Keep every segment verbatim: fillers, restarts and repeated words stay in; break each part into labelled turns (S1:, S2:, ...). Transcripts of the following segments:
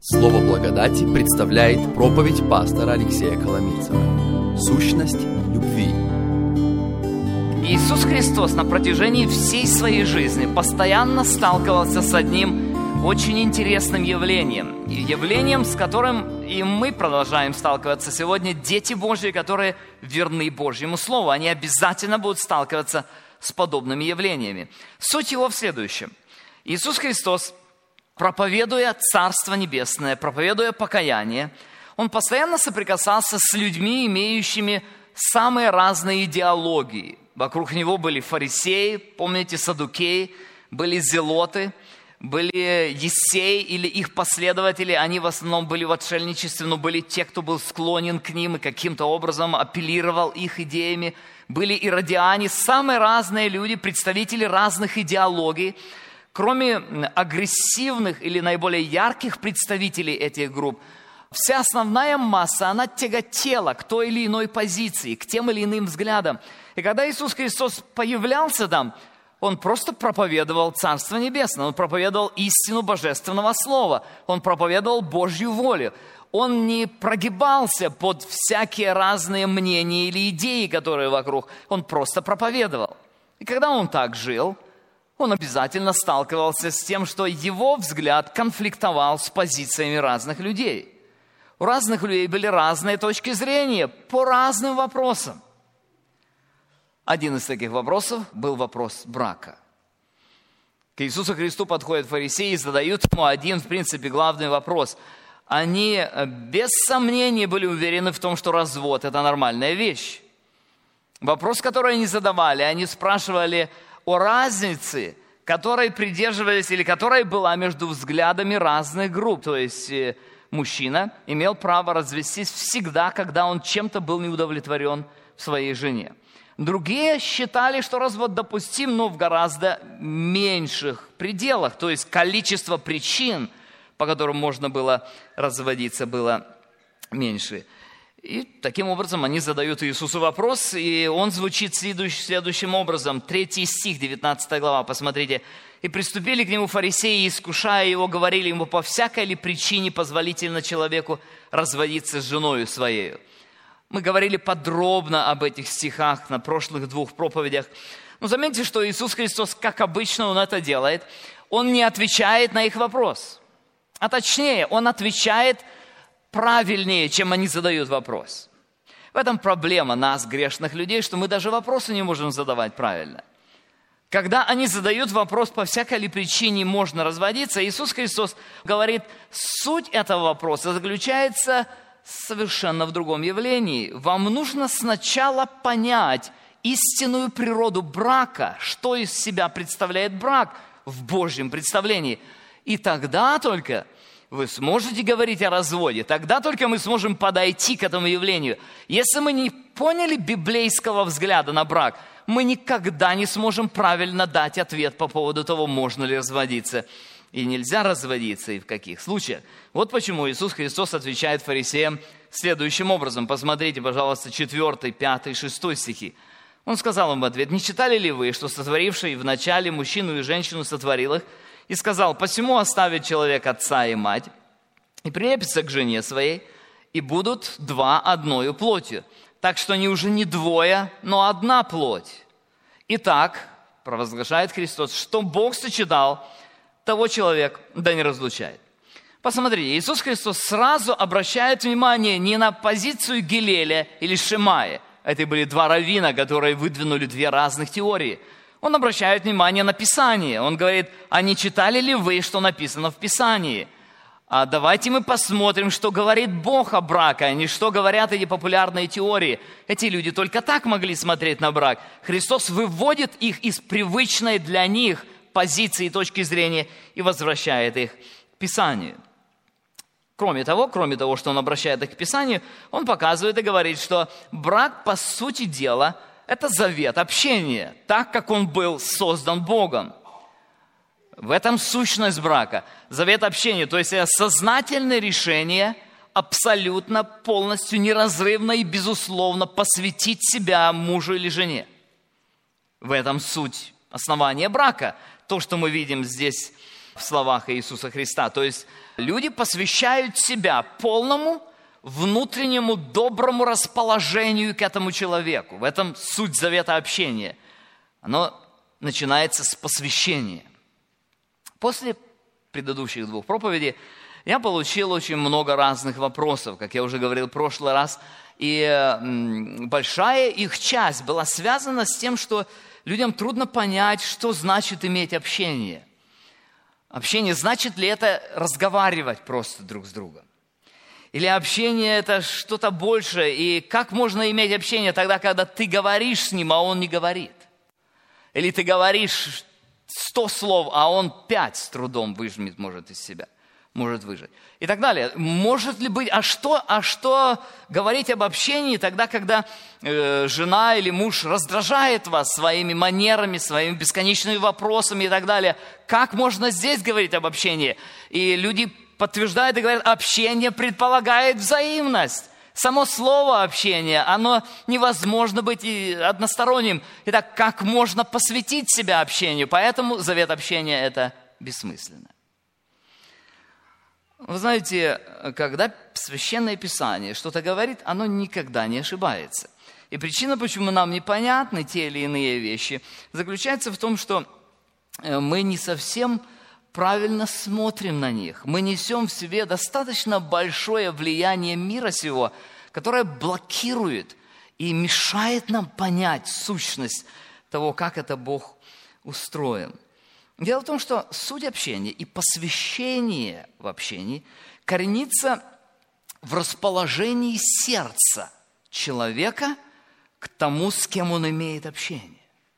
S1: Слово благодати представляет проповедь пастора Алексея Коломийцева. Сущность любви.
S2: Иисус Христос на протяжении всей своей жизни постоянно сталкивался с одним очень интересным явлением. Явлением, с которым и мы продолжаем сталкиваться сегодня. Дети Божьи, которые верны Божьему Слову, они обязательно будут сталкиваться с подобными явлениями. Суть его в следующем. Иисус Христос, проповедуя Царство Небесное, проповедуя покаяние, Он постоянно соприкасался с людьми, имеющими самые разные идеологии. Вокруг Него были фарисеи, помните, саддукеи, были зелоты, были ессеи или их последователи. Они в основном были в отшельничестве, но были те, кто был склонен к ним и каким-то образом апеллировал их идеями. Были иродиане, самые разные люди, представители разных идеологий. Кроме агрессивных или наиболее ярких представителей этих групп, вся основная масса, она тяготела к той или иной позиции, к тем или иным взглядам. И когда Иисус Христос появлялся там, Он просто проповедовал Царство Небесное, Он проповедовал истину Божественного Слова, Он проповедовал Божью волю. Он не прогибался под всякие разные мнения или идеи, которые вокруг. Он просто проповедовал. И когда Он так жил, Он обязательно сталкивался с тем, что его взгляд конфликтовал с позициями разных людей. У разных людей были разные точки зрения по разным вопросам. Один из таких вопросов был вопрос брака. К Иисусу Христу подходят фарисеи и задают ему один, в принципе, главный вопрос. Они без сомнения были уверены в том, что развод – это нормальная вещь. Вопрос, который они задавали, они спрашивали о разнице, которой придерживались или которая была между взглядами разных групп. То есть мужчина имел право развестись всегда, когда он чем-то был неудовлетворен в своей жене. Другие считали, что развод допустим, но в гораздо меньших пределах. То есть количество причин, по которым можно было разводиться, было меньше. И таким образом они задают Иисусу вопрос, и он звучит следующим, следующим образом. Третий стих, девятнадцатая глава, посмотрите. «И приступили к нему фарисеи, искушая его, говорили ему, по всякой ли причине позволительно человеку разводиться с женою своей». Мы говорили подробно об этих стихах на прошлых двух проповедях. Но заметьте, что Иисус Христос, как обычно Он это делает, Он не отвечает на их вопрос. А точнее, Он отвечает правильнее, чем они задают вопрос. В этом проблема нас, грешных людей, что мы даже вопросы не можем задавать правильно. Когда они задают вопрос, по всякой ли причине можно разводиться, Иисус Христос говорит, суть этого вопроса заключается совершенно в другом явлении. Вам нужно сначала понять истинную природу брака, что из себя представляет брак в Божьем представлении. И тогда только вы сможете говорить о разводе, тогда только мы сможем подойти к этому явлению. Если мы не поняли библейского взгляда на брак, мы никогда не сможем правильно дать ответ по поводу того, можно ли разводиться и нельзя разводиться, и в каких случаях. Вот почему Иисус Христос отвечает фарисеям следующим образом. Посмотрите, пожалуйста, четвёртый, пятый, шестой стихи. Он сказал им в ответ, «Не читали ли вы, что сотворивший вначале мужчину и женщину сотворил их, и сказал, посему оставит человек отца и мать, и прилепится к жене своей, и будут два одною плотью. Так что они уже не двое, но одна плоть. Итак, провозглашает Христос, что Бог сочетал, того человек да не разлучает». Посмотрите, Иисус Христос сразу обращает внимание не на позицию Гилеля или Шемая. Это были два раввина, которые выдвинули две разных теории. Он обращает внимание на Писание. Он говорит, а не читали ли вы, что написано в Писании? А давайте мы посмотрим, что говорит Бог о браке, а не что говорят эти популярные теории. Эти люди только так могли смотреть на брак. Христос выводит их из привычной для них позиции и точки зрения и возвращает их к Писанию. Кроме того, кроме того, что Он обращает их к Писанию, Он показывает и говорит, что брак, по сути дела, это завет общения, так как он был создан Богом. В этом сущность брака. Завет общения, то есть это сознательное решение абсолютно, полностью, неразрывно и безусловно посвятить себя мужу или жене. В этом суть основания брака. То, что мы видим здесь в словах Иисуса Христа. То есть люди посвящают себя полному внутреннему доброму расположению к этому человеку. В этом суть завета общения. Оно начинается с посвящения. После предыдущих двух проповедей я получил очень много разных вопросов, как я уже говорил в прошлый раз. И большая их часть была связана с тем, что людям трудно понять, что значит иметь общение. Общение, значит ли это разговаривать просто друг с другом? Или общение это что-то большее? И как можно иметь общение тогда, когда ты говоришь с ним, а он не говорит? Или ты говоришь сто слов, а он пять с трудом выжмет, может, из себя, может выжать. И так далее. Может ли быть, а что, а что говорить об общении тогда, когда э, жена или муж раздражает вас своими манерами, своими бесконечными вопросами и так далее? Как можно здесь говорить об общении? И люди подтверждают и говорят, общение предполагает взаимность. Само слово общение, оно невозможно быть и односторонним. Итак, как можно посвятить себя общению? Поэтому завет общения – это бессмысленно. Вы знаете, когда Священное Писание что-то говорит, оно никогда не ошибается. И причина, почему нам непонятны те или иные вещи, заключается в том, что мы не совсем правильно смотрим на них. Мы несем в себе достаточно большое влияние мира сего, которое блокирует и мешает нам понять сущность того, как это Бог устроен. Дело в том, что суть общения и посвящение в общении коренится в расположении сердца человека к тому, с кем он имеет общение.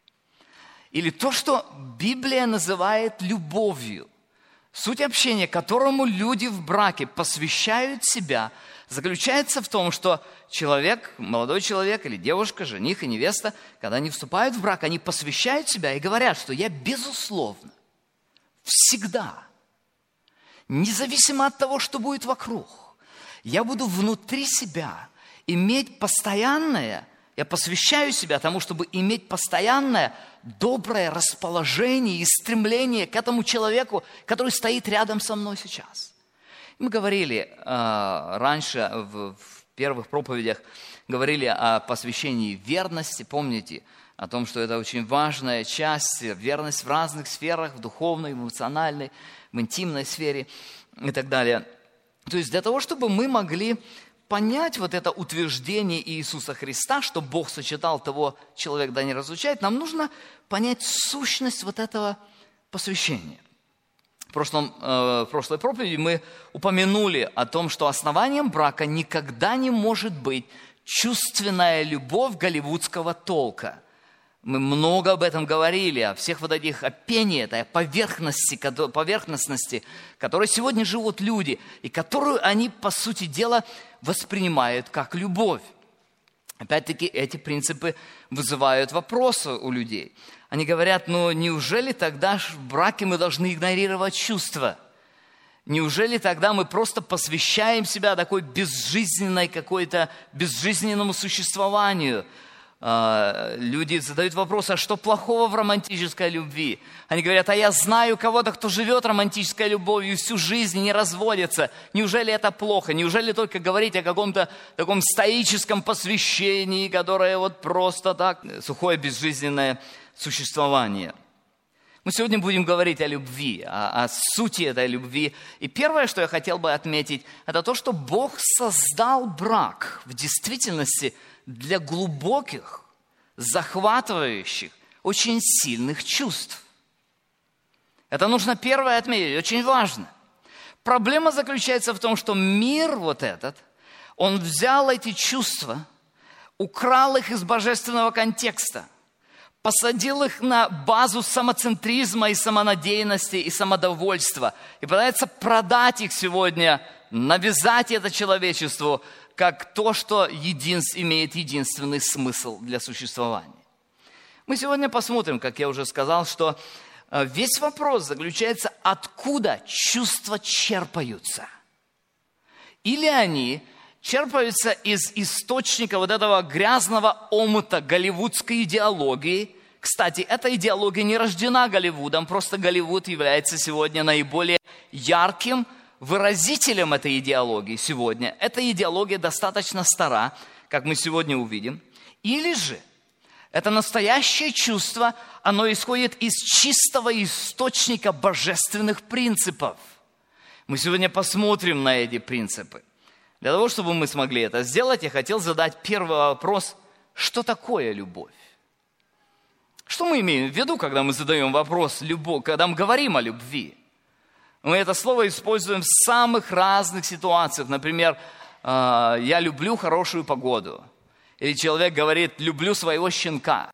S2: Или то, что Библия называет любовью. Суть общения, которому люди в браке посвящают себя, заключается в том, что человек, молодой человек или девушка, жених и невеста, когда они вступают в брак, они посвящают себя и говорят, что я безусловно, всегда, независимо от того, что будет вокруг, я буду внутри себя иметь постоянное, я посвящаю себя тому, чтобы иметь постоянное доброе расположение и стремление к этому человеку, который стоит рядом со мной сейчас. Мы говорили э, раньше в, в первых проповедях, говорили о посвящении верности, помните, о том, что это очень важная часть, верность в разных сферах, в духовной, в эмоциональной, в интимной сфере и так далее. То есть для того, чтобы мы могли понять вот это утверждение Иисуса Христа, что Бог сочетал того человека, да не разлучает, нам нужно понять сущность вот этого посвящения. В, прошлом, э, в прошлой проповеди мы упомянули о том, что основанием брака никогда не может быть чувственная любовь голливудского толка. Мы много об этом говорили, о всех вот этих, о пении, этой поверхности, поверхностности, которой сегодня живут люди, и которую они, по сути дела, воспринимают как любовь. Опять-таки, эти принципы вызывают вопросы у людей. Они говорят, ну неужели тогда в браке мы должны игнорировать чувства? Неужели тогда мы просто посвящаем себя такой безжизненной какой-то, безжизненному существованию? Люди задают вопрос, а что плохого в романтической любви? Они говорят, а я знаю кого-то, кто живет романтической любовью всю жизнь, не разводится. Неужели это плохо? Неужели только говорить о каком-то таком стоическом посвящении, которое вот просто так, сухое безжизненное существование? Мы сегодня будем говорить о любви, о, о сути этой любви. И первое, что я хотел бы отметить, это то, что Бог создал брак в действительности для глубоких, захватывающих, очень сильных чувств. Это нужно первое отметить, очень важно. Проблема заключается в том, что мир вот этот, он взял эти чувства, украл их из божественного контекста, посадил их на базу самоцентризма и самонадеянности и самодовольства и пытается продать их сегодня, навязать это человечеству как то, что единств, имеет единственный смысл для существования. Мы сегодня посмотрим, как я уже сказал, что весь вопрос заключается, откуда чувства черпаются. Или они черпаются из источника вот этого грязного омута голливудской идеологии, Кстати, эта идеология не рождена Голливудом, просто Голливуд является сегодня наиболее ярким выразителем этой идеологии сегодня. Эта идеология достаточно стара, как мы сегодня увидим. Или же это настоящее чувство, оно исходит из чистого источника божественных принципов. Мы сегодня посмотрим на эти принципы. Для того, чтобы мы смогли это сделать, я хотел задать первый вопрос: что такое любовь? Что мы имеем в виду, когда мы задаем вопрос «любовь», когда мы говорим о любви? Мы это слово используем в самых разных ситуациях. Например, «я люблю хорошую погоду». Или человек говорит «люблю своего щенка».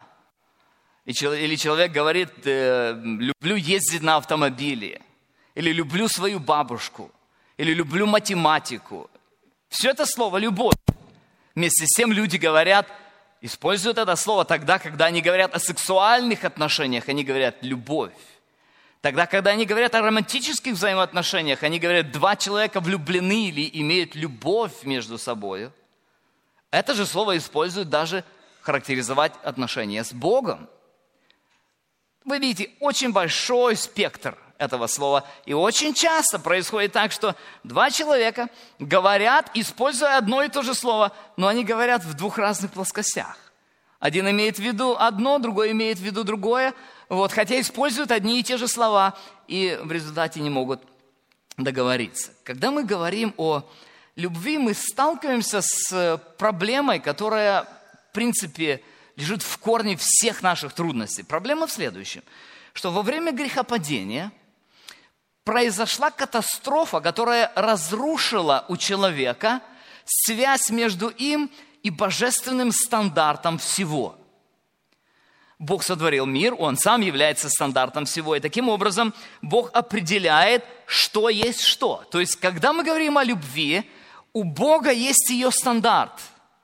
S2: Или человек говорит «люблю ездить на автомобиле». Или «люблю свою бабушку». Или «люблю математику». Все это слово «любовь». Вместе с тем люди говорят, используют это слово тогда, когда они говорят о сексуальных отношениях, они говорят «любовь». Тогда, когда они говорят о романтических взаимоотношениях, они говорят «два человека влюблены» или имеют любовь между собой. Это же слово используют даже характеризовать отношения с Богом. Вы видите, очень большой спектр этого слова. И очень часто происходит так, что два человека говорят, используя одно и то же слово, но они говорят в двух разных плоскостях. Один имеет в виду одно, другой имеет в виду другое, вот, хотя используют одни и те же слова, и в результате не могут договориться. Когда мы говорим о любви, мы сталкиваемся с проблемой, которая, в принципе, лежит в корне всех наших трудностей. Проблема в следующем, что во время грехопадения произошла катастрофа, которая разрушила у человека связь между им и божественным стандартом всего. Бог сотворил мир, Он сам является стандартом всего. И таким образом Бог определяет, что есть что. То есть, когда мы говорим о любви, у Бога есть ее стандарт.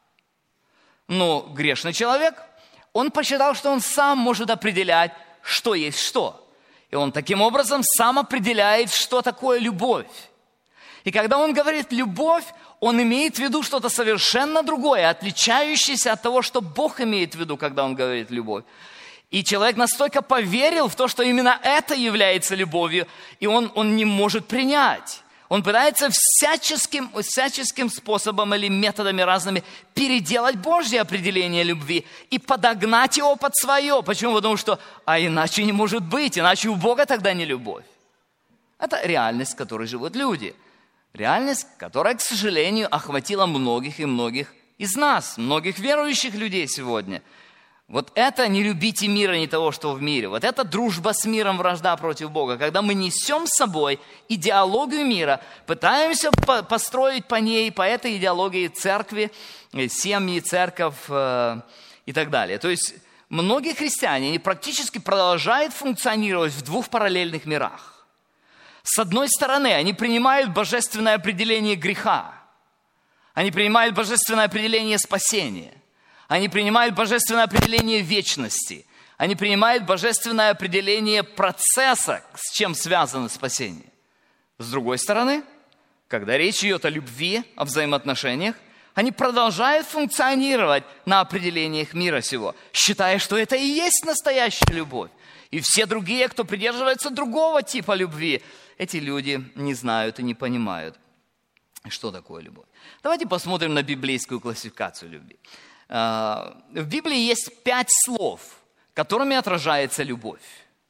S2: Но грешный человек, он посчитал, что он сам может определять, что есть что. И он таким образом сам определяет, что такое любовь. И когда он говорит «любовь», он имеет в виду что-то совершенно другое, отличающееся от того, что Бог имеет в виду, когда он говорит «любовь». И человек настолько поверил в то, что именно это является любовью, и он, он не может принять. Он пытается всяческим, всяческим способом или методами разными переделать Божье определение любви и подогнать его под свое. Почему? Потому что, а иначе не может быть, иначе у Бога тогда не любовь. Это реальность, в которой живут люди. Реальность, которая, к сожалению, охватила многих и многих из нас, многих верующих людей сегодня. Вот это не любите мира, не того, что в мире. Вот это дружба с миром, вражда против Бога. Когда мы несем с собой идеологию мира, пытаемся по- построить по ней, по этой идеологии церкви, семьи, церковь э, и так далее. То есть многие христиане они практически продолжают функционировать в двух параллельных мирах. С одной стороны, они принимают божественное определение греха. Они принимают божественное определение спасения. Они принимают божественное определение вечности. Они принимают божественное определение процесса, с чем связано спасение. С другой стороны, когда речь идет о любви, о взаимоотношениях, они продолжают функционировать на определениях мира сего, считая, что это и есть настоящая любовь. И все другие, кто придерживается другого типа любви, эти люди не знают и не понимают, что такое любовь. Давайте посмотрим на библейскую классификацию любви. В Библии есть пять слов, которыми отражается любовь.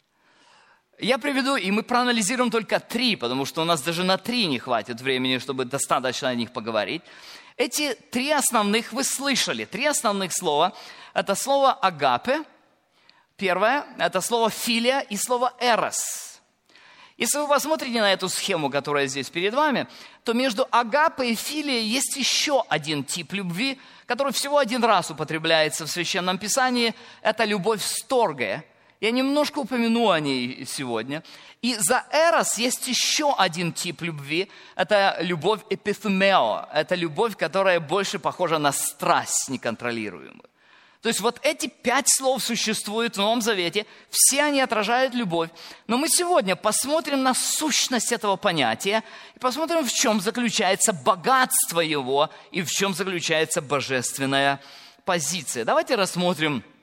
S2: Я приведу, и мы проанализируем только три, потому что у нас даже на три не хватит времени, чтобы достаточно о них поговорить. Эти три основных вы слышали. Три основных слова. Это слово «агапе». Первое – это слово «филия» и слово «эрос». Если вы посмотрите на эту схему, которая здесь перед вами, то между агапе и филией есть еще один тип любви, который всего один раз употребляется в Священном Писании. Это любовь сторге. Я немножко упомяну о ней сегодня. И за эрос есть еще один тип любви. Это любовь эпифемео. Это любовь, которая больше похожа на страсть неконтролируемую. То есть вот эти пять слов существуют в Новом Завете, все они отражают любовь. Но мы сегодня посмотрим на сущность этого понятия и посмотрим, в чем заключается богатство его и в чем заключается божественная позиция. Давайте рассмотрим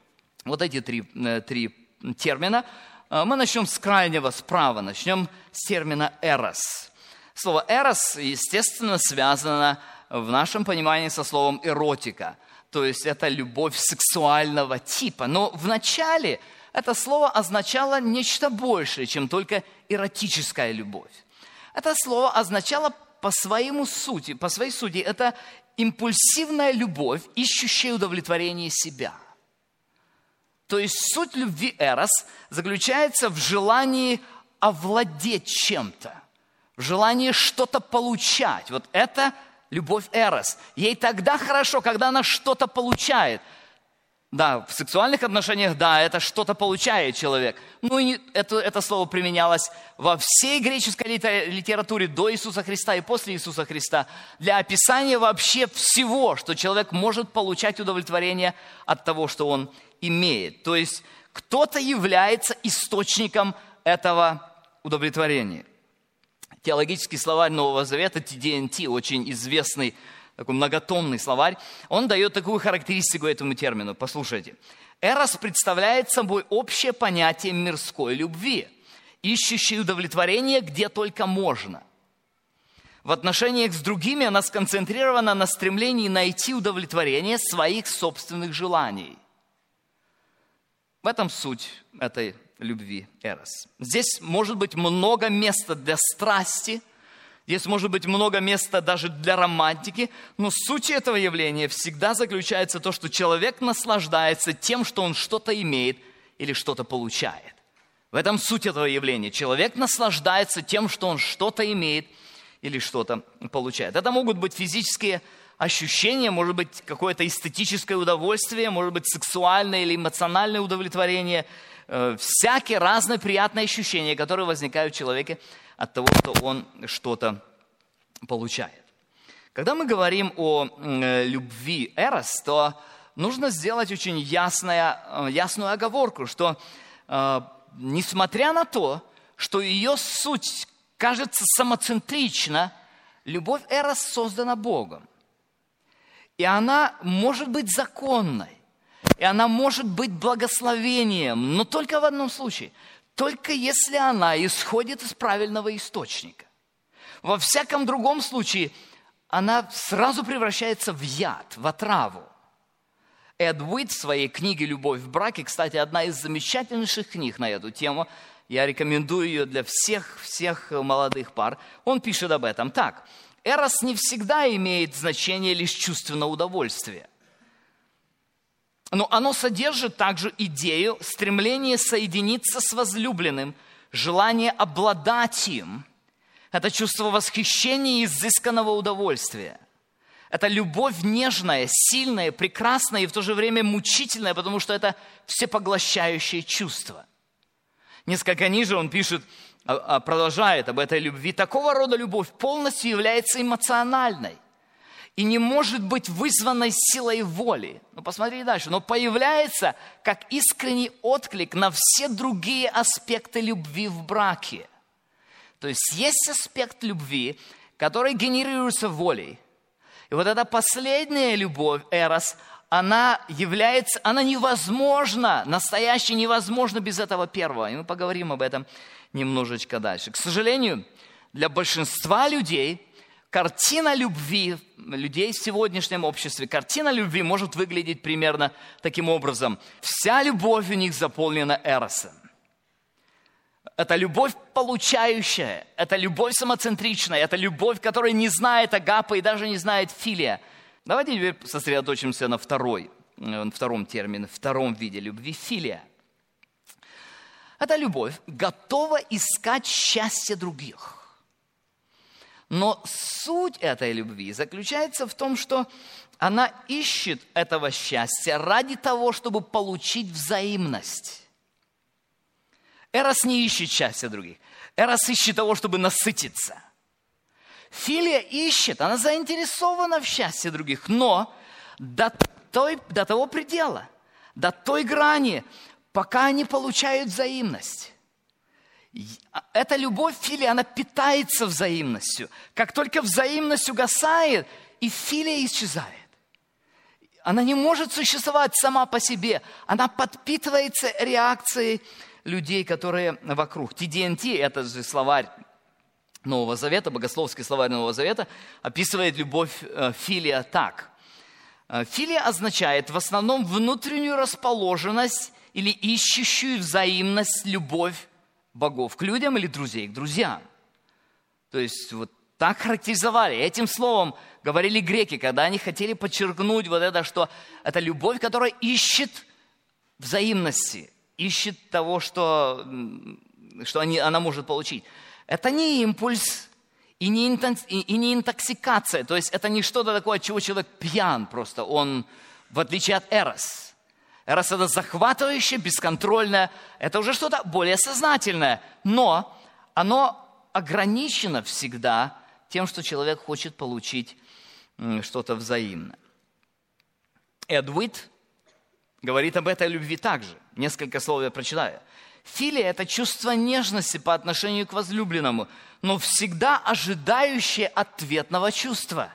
S2: Вот эти три, три термина. Мы начнем с крайнего справа, начнем с термина «эрос». Слово «эрос», естественно, связано в нашем понимании со словом «эротика», то есть это любовь сексуального типа. Но вначале это слово означало нечто большее, чем только эротическая любовь. Это слово означало по своему сути, по своей сути, это импульсивная любовь, ищущая удовлетворение себя. То есть суть любви эрос заключается в желании овладеть чем-то, в желании что-то получать. Вот это любовь эрос. Ей тогда хорошо, когда она что-то получает. Да, в сексуальных отношениях, да, это что-то получает человек. Ну и это, это слово применялось во всей греческой литературе до Иисуса Христа и после Иисуса Христа для описания вообще всего, что человек может получать удовлетворение от того, что он имеет. То есть кто-то является источником этого удовлетворения. Теологический словарь Нового Завета, ти ди эн ти, очень известный, такой многотомный словарь, он дает такую характеристику этому термину. Послушайте. Эрос представляет собой общее понятие мирской любви, ищущей удовлетворение где только можно. В отношениях с другими она сконцентрирована на стремлении найти удовлетворение своих собственных желаний. В этом суть этой любви эрос. Здесь может быть много места для страсти, здесь может быть много места даже для романтики, но суть этого явления всегда заключается в том, что человек наслаждается тем, что он что-то имеет или что-то получает. В этом суть этого явления. Человек наслаждается тем, что он что-то имеет или что-то получает. Это могут быть физические ощущения, может быть какое-то эстетическое удовольствие, может быть сексуальное или эмоциональное удовлетворение, всякие разные приятные ощущения, которые возникают в человеке от того, что он что-то получает. Когда мы говорим о любви эрос, то нужно сделать очень ясная, ясную оговорку, что несмотря на то, что ее суть кажется самоцентрична, любовь эрос создана Богом. И она может быть законной, и она может быть благословением, но только в одном случае. Только если она исходит из правильного источника. Во всяком другом случае, она сразу превращается в яд, в отраву. Эд Уит в своей книге «Любовь в браке», кстати, одна из замечательнейших книг на эту тему, я рекомендую ее для всех, всех молодых пар, он пишет об этом так. Эрос не всегда имеет значение лишь чувственного удовольствия. Но оно содержит также идею стремления соединиться с возлюбленным, желание обладать им. Это чувство восхищения и изысканного удовольствия. Это любовь нежная, сильная, прекрасная и в то же время мучительная, потому что это всепоглощающее чувство. Несколько ниже он пишет, продолжает об этой любви. Такого рода любовь полностью является эмоциональной и не может быть вызванной силой воли. Ну, посмотри дальше. Но появляется как искренний отклик на все другие аспекты любви в браке. То есть есть аспект любви, который генерируется волей. И вот эта последняя любовь, эрос, она является, она невозможна, настоящая невозможна без этого первого. И мы поговорим об этом немножечко дальше. К сожалению, для большинства людей картина любви, людей в сегодняшнем обществе, картина любви может выглядеть примерно таким образом. Вся любовь у них заполнена эросом. Это любовь получающая, это любовь самоцентричная, это любовь, которая не знает агапы и даже не знает филия. Давайте теперь сосредоточимся на второй, на втором термине, втором виде любви – филия. Эта любовь готова искать счастье других. Но суть этой любви заключается в том, что она ищет этого счастья ради того, чтобы получить взаимность. Эрос не ищет счастья других. Эрос ищет того, чтобы насытиться. Филия ищет, она заинтересована в счастье других, но до, той, до того предела, до той грани, пока они получают взаимность. Эта любовь филия, она питается взаимностью. Как только взаимность угасает, и филия исчезает. Она не может существовать сама по себе. Она подпитывается реакцией людей, которые вокруг. ти ди эн ти, это же словарь Нового Завета, богословский словарь Нового Завета, описывает любовь э, филия так. Филия означает в основном внутреннюю расположенность или ищущую взаимность любовь богов к людям или друзей к друзьям. То есть вот так характеризовали, этим словом говорили греки, когда они хотели подчеркнуть вот это, что это любовь, которая ищет взаимности, ищет того, что, что они, она может получить. Это не импульс и не, интокс, и не интоксикация, то есть это не что-то такое, от чего человек пьян просто, он, в отличие от эрос. Эрос – это захватывающее, бесконтрольное, это уже что-то более сознательное, но оно ограничено всегда тем, что человек хочет получить что-то взаимное. Эд Уитт говорит об этой любви также. Несколько слов я прочитаю. Филия – это чувство нежности по отношению к возлюбленному, но всегда ожидающее ответного чувства.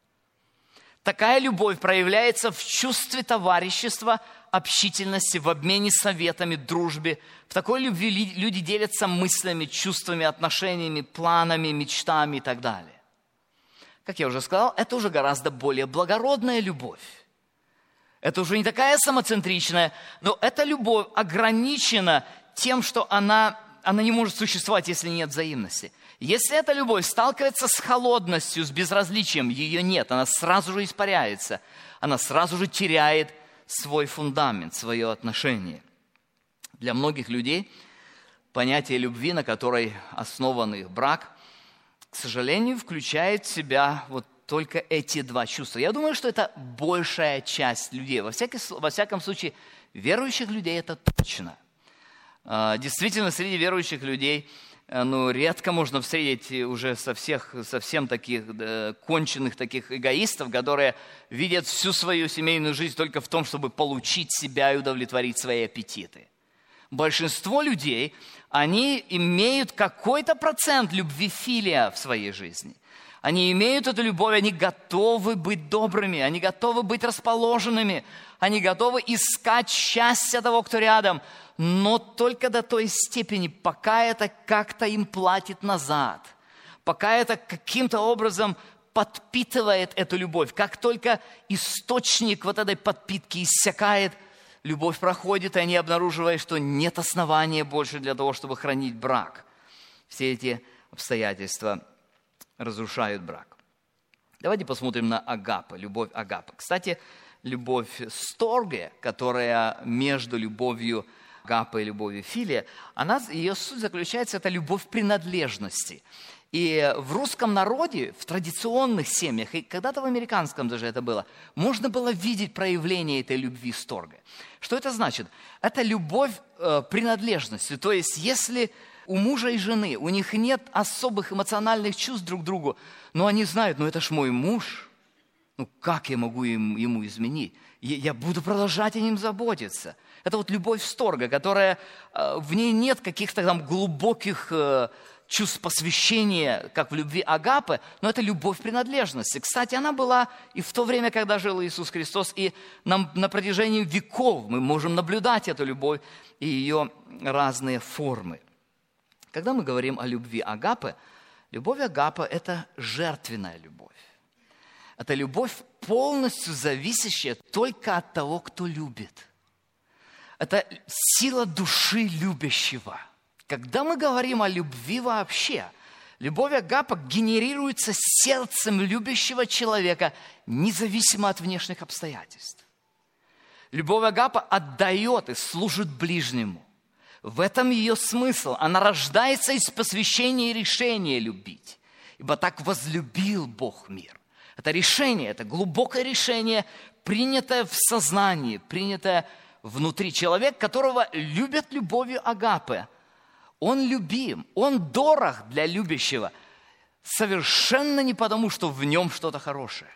S2: Такая любовь проявляется в чувстве товарищества, общительности, в обмене советами, дружбе. В такой любви люди делятся мыслями, чувствами, отношениями, планами, мечтами и так далее. Как я уже сказал, это уже гораздо более благородная любовь. Это уже не такая самоцентричная, но эта любовь ограничена тем, что она, она не может существовать, если нет взаимности. Если эта любовь сталкивается с холодностью, с безразличием, ее нет, она сразу же испаряется, она сразу же теряет свой фундамент, свое отношение. Для многих людей понятие любви, на которой основан их брак, к сожалению, включает в себя вот только эти два чувства. Я думаю, что это большая часть людей. Во всяком, во всяком случае, верующих людей это точно. Действительно, среди верующих людей ну, редко можно встретить уже со всех, совсем таких да, конченных таких эгоистов, которые видят всю свою семейную жизнь только в том, чтобы получить себя и удовлетворить свои аппетиты. Большинство людей, они имеют какой-то процент любви филия в своей жизни. Они имеют эту любовь, они готовы быть добрыми, они готовы быть расположенными, они готовы искать счастье того, кто рядом, но только до той степени, пока это как-то им платит назад, пока это каким-то образом подпитывает эту любовь. Как только источник вот этой подпитки иссякает, любовь проходит, и они обнаруживают, что нет основания больше для того, чтобы хранить брак. Все эти обстоятельства разрушают брак. Давайте посмотрим на агапе, любовь агапе. Кстати, любовь сторге, которая между любовью агапе и любовью филия, она, ее суть заключается, это любовь принадлежности. И в русском народе, в традиционных семьях, и когда-то в американском даже это было, можно было видеть проявление этой любви сторге. Что это значит? Это любовь э, принадлежности. То есть, если у мужа и жены, у них нет особых эмоциональных чувств друг к другу, но они знают, ну это ж мой муж, ну как я могу им, ему изменить? Я, я буду продолжать о нем заботиться. Это вот любовь сторга, которая, э, в ней нет каких-то там глубоких э, чувств посвящения, как в любви агапе, но это любовь принадлежности. Кстати, она была и в то время, когда жил Иисус Христос, и нам на протяжении веков мы можем наблюдать эту любовь и ее разные формы. Когда мы говорим о любви агапе, любовь агапе – это жертвенная любовь. Это любовь, полностью зависящая только от того, кто любит. Это сила души любящего. Когда мы говорим о любви вообще, любовь агапе генерируется сердцем любящего человека, независимо от внешних обстоятельств. Любовь агапе отдает и служит ближнему. В этом ее смысл. Она рождается из посвящения и решения любить. Ибо так возлюбил Бог мир. Это решение, это глубокое решение, принятое в сознании, принятое внутри. Человек, которого любят любовью агапе, он любим, он дорог для любящего. Совершенно не потому, что в нем что-то хорошее,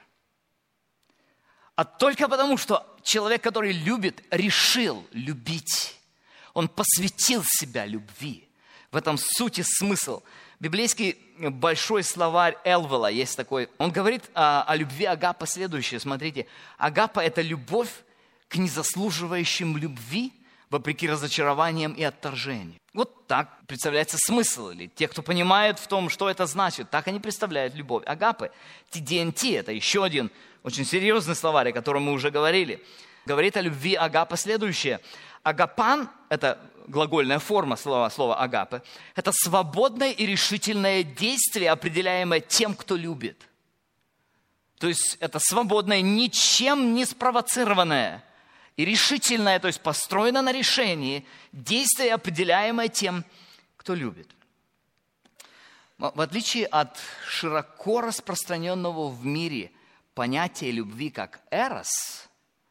S2: а только потому, что человек, который любит, решил любить. Он посвятил себя любви. В этом суть и смысл. Библейский большой словарь Элвела есть такой. Он говорит о, о любви агапы следующее. Смотрите, агапа – это любовь к незаслуживающим любви, вопреки разочарованиям и отторжению. Вот так представляется смысл. Или те, кто понимает в том, что это значит, так они представляют любовь агапы. ти ди эн ти – это еще один очень серьезный словарь, о котором мы уже говорили. Говорит о любви агапы следующее. Агапан – это глагольная форма слова, слова агапы. Это свободное и решительное действие, определяемое тем, кто любит. То есть это свободное, ничем не спровоцированное и решительное, то есть построено на решении, действие, определяемое тем, кто любит. В отличие от широко распространенного в мире понятия любви как эрос,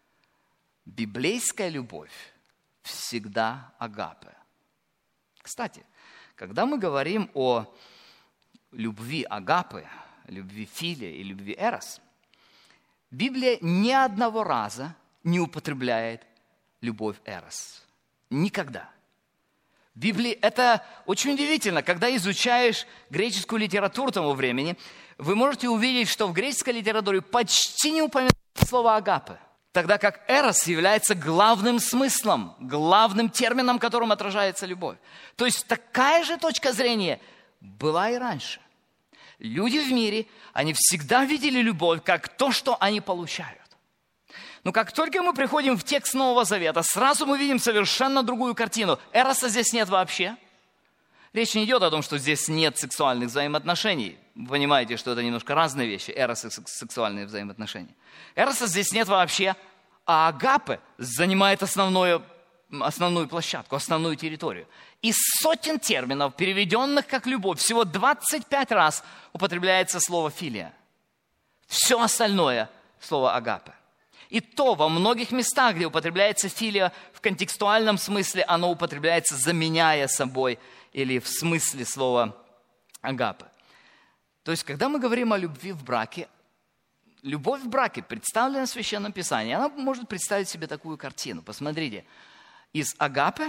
S2: библейская любовь всегда агапе. Кстати, когда мы говорим о любви агапе, любви филия и любви эрос, Библия ни одного раза не употребляет любовь эрос. Никогда. В Библии это очень удивительно. Когда изучаешь греческую литературу того времени, вы можете увидеть, что в греческой литературе почти не упоминается слово агапе. Тогда как эрос является главным смыслом, главным термином, которым отражается любовь. То есть такая же точка зрения была и раньше. Люди в мире, они всегда видели любовь как то, что они получают. Но как только мы приходим в текст Нового Завета, сразу мы видим совершенно другую картину. Эроса здесь нет вообще. Речь не идет о том, что здесь нет сексуальных взаимоотношений. Вы понимаете, что это немножко разные вещи, эрос и сексуальные взаимоотношения. Эроса здесь нет вообще, а агапе занимает основное, основную площадку, основную территорию. Из сотен терминов, переведенных как любовь, всего двадцать пять раз употребляется слово филия. Все остальное – слово агапе. И то во многих местах, где употребляется филия, в контекстуальном смысле оно употребляется, заменяя собой или в смысле слова агапе. То есть, когда мы говорим о любви в браке, любовь в браке представлена в Священном Писании. Она может представить себе такую картину. Посмотрите, из агапе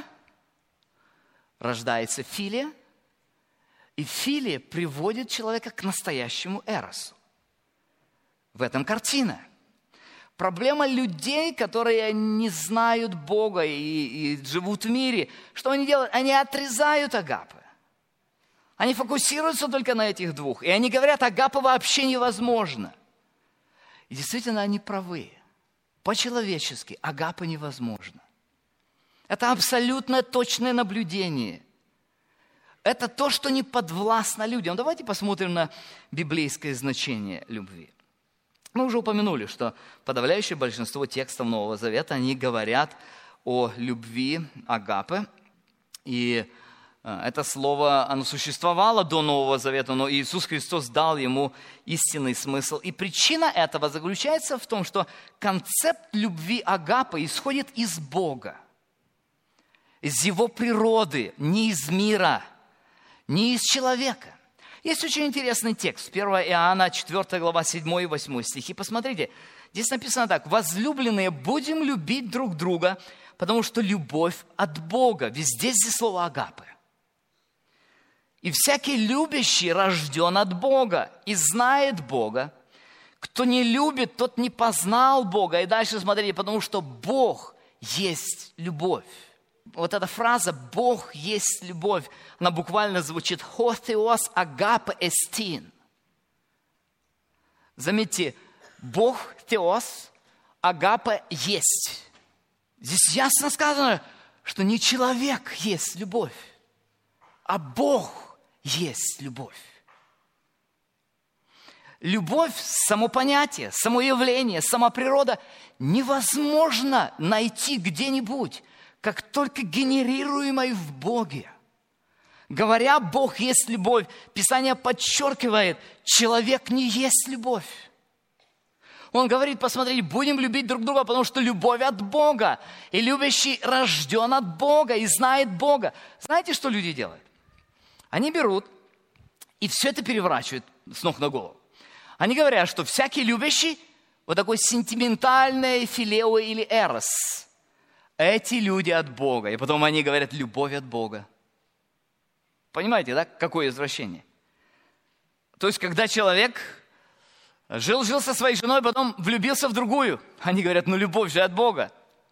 S2: рождается филия, и филия приводит человека к настоящему эросу. В этом картина. Проблема людей, которые не знают Бога и, и живут в мире, что они делают? Они отрезают агапе. Они фокусируются только на этих двух. И они говорят, агапе вообще невозможно. И действительно, они правы. По-человечески агапе невозможно. Это абсолютно точное наблюдение. Это то, что не подвластно людям. Давайте посмотрим на библейское значение любви. Мы уже упомянули, что подавляющее большинство текстов Нового Завета, они говорят о любви агапе. И это слово, оно существовало до Нового Завета, но Иисус Христос дал ему истинный смысл. И причина этого заключается в том, что концепт любви агапе исходит из Бога, из Его природы, не из мира, не из человека. Есть очень интересный текст, первое Иоанна, четвёртая глава, седьмой и восьмой стихи. Посмотрите, здесь написано так. «Возлюбленные, будем любить друг друга, потому что любовь от Бога». Везде здесь слово агапе. «И всякий любящий рожден от Бога и знает Бога. Кто не любит, тот не познал Бога». И дальше смотрите, потому что Бог есть любовь. Вот эта фраза «Бог есть любовь», она буквально звучит «Ho theos agape estin». Заметьте, Бог теос, агапе есть. Здесь ясно сказано, что не человек есть любовь, а Бог есть любовь. Любовь, само понятие, само явление, сама природа невозможно найти где-нибудь, как только генерируемой в Боге. Говоря, Бог есть любовь, Писание подчеркивает, человек не есть любовь. Он говорит, посмотрите, будем любить друг друга, потому что любовь от Бога. И любящий рожден от Бога и знает Бога. Знаете, что люди делают? Они берут и все это переворачивают с ног на голову. Они говорят, что всякий любящий, вот такой сентиментальный филео или эрос, эти люди от Бога. И потом они говорят, любовь от Бога. Понимаете, да, какое извращение? То есть, когда человек жил-жил со своей женой, потом влюбился в другую. Они говорят, ну любовь же от Бога.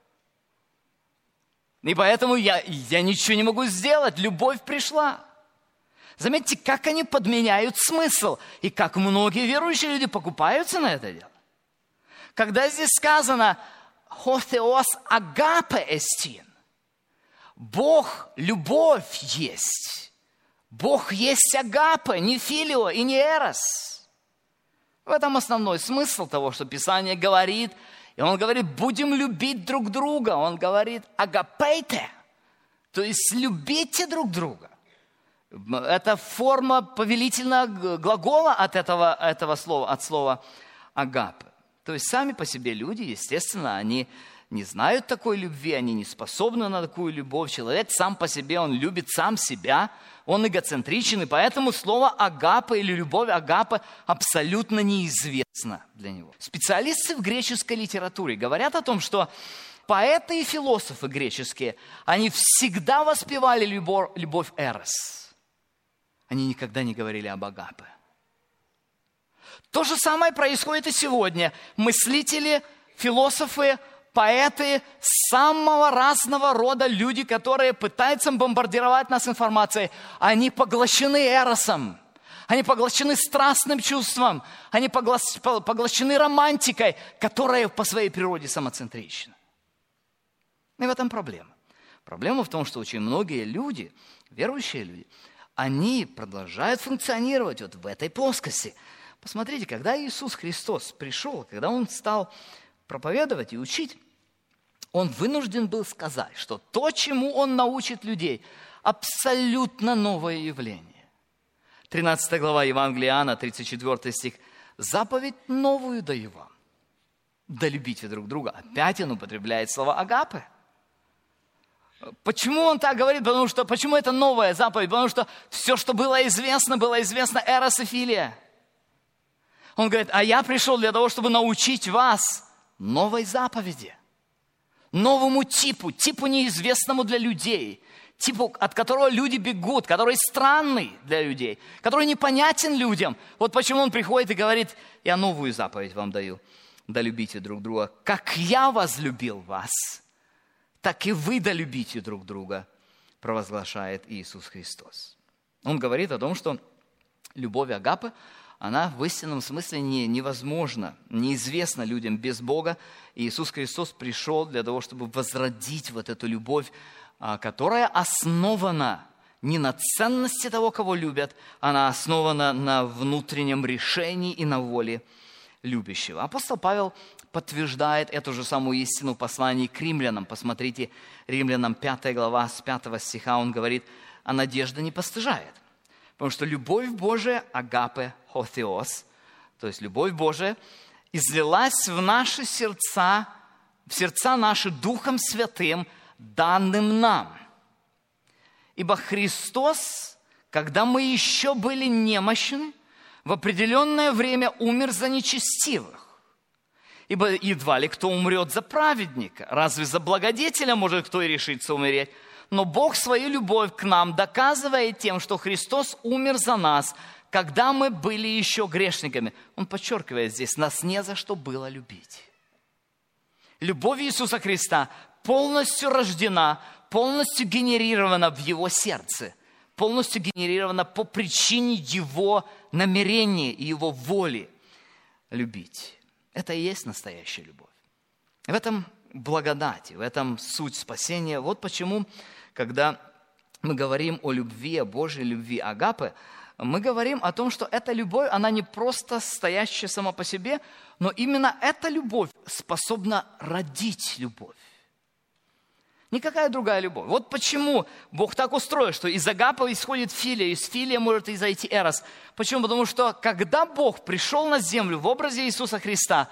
S2: И поэтому я, я ничего не могу сделать, любовь пришла. Заметьте, как они подменяют смысл, и как многие верующие люди покупаются на это дело. Когда здесь сказано «Хо-Θεос агапе эстин», Бог – любовь есть. Бог есть агапе, не филио и не эрос. В этом основной смысл того, что Писание говорит. И он говорит, будем любить друг друга. Он говорит агапейте, то есть любите друг друга. Это форма повелительного глагола от этого, этого слова, от слова агапе. То есть сами по себе люди, естественно, они не знают такой любви, они не способны на такую любовь. Человек сам по себе, он любит сам себя, он эгоцентричен, и поэтому слово агапе или любовь агапе абсолютно неизвестно для него. Специалисты в греческой литературе говорят о том, что поэты и философы греческие, они всегда воспевали любовь, любовь эрос. Они никогда не говорили об агапе. То же самое происходит и сегодня. Мыслители, философы, поэты, самого разного рода люди, которые пытаются бомбардировать нас информацией, они поглощены эросом, они поглощены страстным чувством, они поглощены романтикой, которая по своей природе самоцентрична. И в этом проблема. Проблема в том, что очень многие люди, верующие люди, они продолжают функционировать вот в этой плоскости. Посмотрите, когда Иисус Христос пришел, когда Он стал проповедовать и учить, Он вынужден был сказать, что то, чему Он научит людей, абсолютно новое явление. тринадцатая глава Евангелия Иоанна, тридцать четвёртый стих. «Заповедь новую даю вам, да любите друг друга». Опять Он употребляет слово агапе. Почему Он так говорит? Потому что, почему это новая заповедь? Потому что все, что было известно, было известно эрос и филия. Он говорит, а я пришел для того, чтобы научить вас новой заповеди, новому типу, типу неизвестному для людей, типу, от которого люди бегут, который странный для людей, который непонятен людям. Вот почему Он приходит и говорит, я новую заповедь вам даю, да любите друг друга, как я возлюбил вас, так и вы да любите друг друга, провозглашает Иисус Христос. Он говорит о том, что любовь агапе, она в истинном смысле не, невозможна, неизвестна людям без Бога. И Иисус Христос пришел для того, чтобы возродить вот эту любовь, которая основана не на ценности того, кого любят, она основана на внутреннем решении и на воле любящего. Апостол Павел подтверждает эту же самую истину в послании к римлянам. Посмотрите, Римлянам пятая глава, с пятого стиха он говорит, а надежда не постыжает. Потому что любовь Божия, агапе, хо-Θεос, то есть любовь Божия, излилась в наши сердца, в сердца наши Духом Святым, данным нам. Ибо Христос, когда мы еще были немощны, в определенное время умер за нечестивых. Ибо едва ли кто умрет за праведника, разве за благодетеля может кто и решиться умереть? Но Бог свою любовь к нам доказывает тем, что Христос умер за нас, когда мы были еще грешниками. Он подчеркивает здесь, нас не за что было любить. Любовь Иисуса Христа полностью рождена, полностью генерирована в Его сердце, полностью генерирована по причине Его намерения и Его воли любить. Это и есть настоящая любовь. В этом благодати, в этом суть спасения. Вот почему, когда мы говорим о любви, о Божьей любви, агапе, мы говорим о том, что эта любовь, она не просто стоящая сама по себе, но именно эта любовь способна родить любовь. Никакая другая любовь. Вот почему Бог так устроил, что из агапы исходит филия, из филия может изойти эрос. Почему? Потому что когда Бог пришел на землю в образе Иисуса Христа,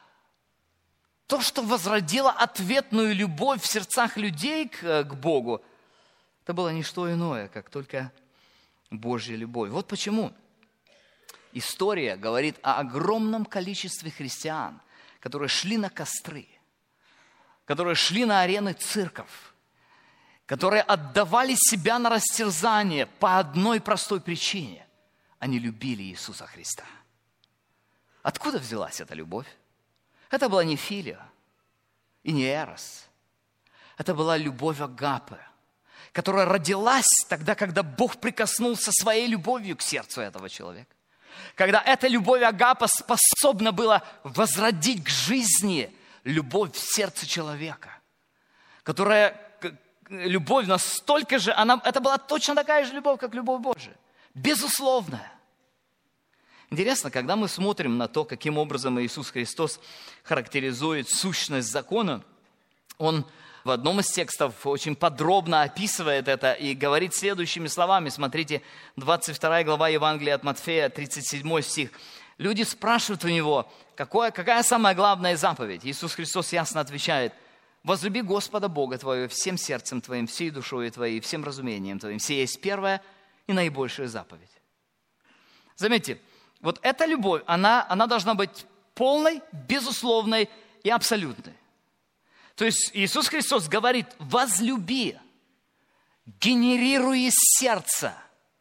S2: то, что возродило ответную любовь в сердцах людей к, к Богу, это было не что иное, как только Божья любовь. Вот почему история говорит о огромном количестве христиан, которые шли на костры, которые шли на арены цирков, которые отдавали себя на растерзание по одной простой причине. они любили Иисуса Христа. Откуда взялась эта любовь? Это была не филия и не эрос. Это была любовь агапе, которая родилась тогда, когда Бог прикоснулся своей любовью к сердцу этого человека. Когда эта любовь агапе способна была возродить к жизни любовь в сердце человека, которая, любовь настолько же, она, это была точно такая же любовь, как любовь Божия, безусловная. Интересно, когда мы смотрим на то, каким образом Иисус Христос характеризует сущность закона, Он в одном из текстов очень подробно описывает это и говорит следующими словами. Смотрите, двадцать вторая глава Евангелия от Матфея, тридцать седьмой стих. Люди спрашивают у Него, какое, какая самая главная заповедь? Иисус Христос ясно отвечает: возлюби Господа Бога твоего всем сердцем твоим, всей душой твоей, всем разумением твоим. Сия есть первая и наибольшая заповедь. Заметьте, вот эта любовь, она, она должна быть полной, безусловной и абсолютной. То есть Иисус Христос говорит: возлюби, генерируй из сердца,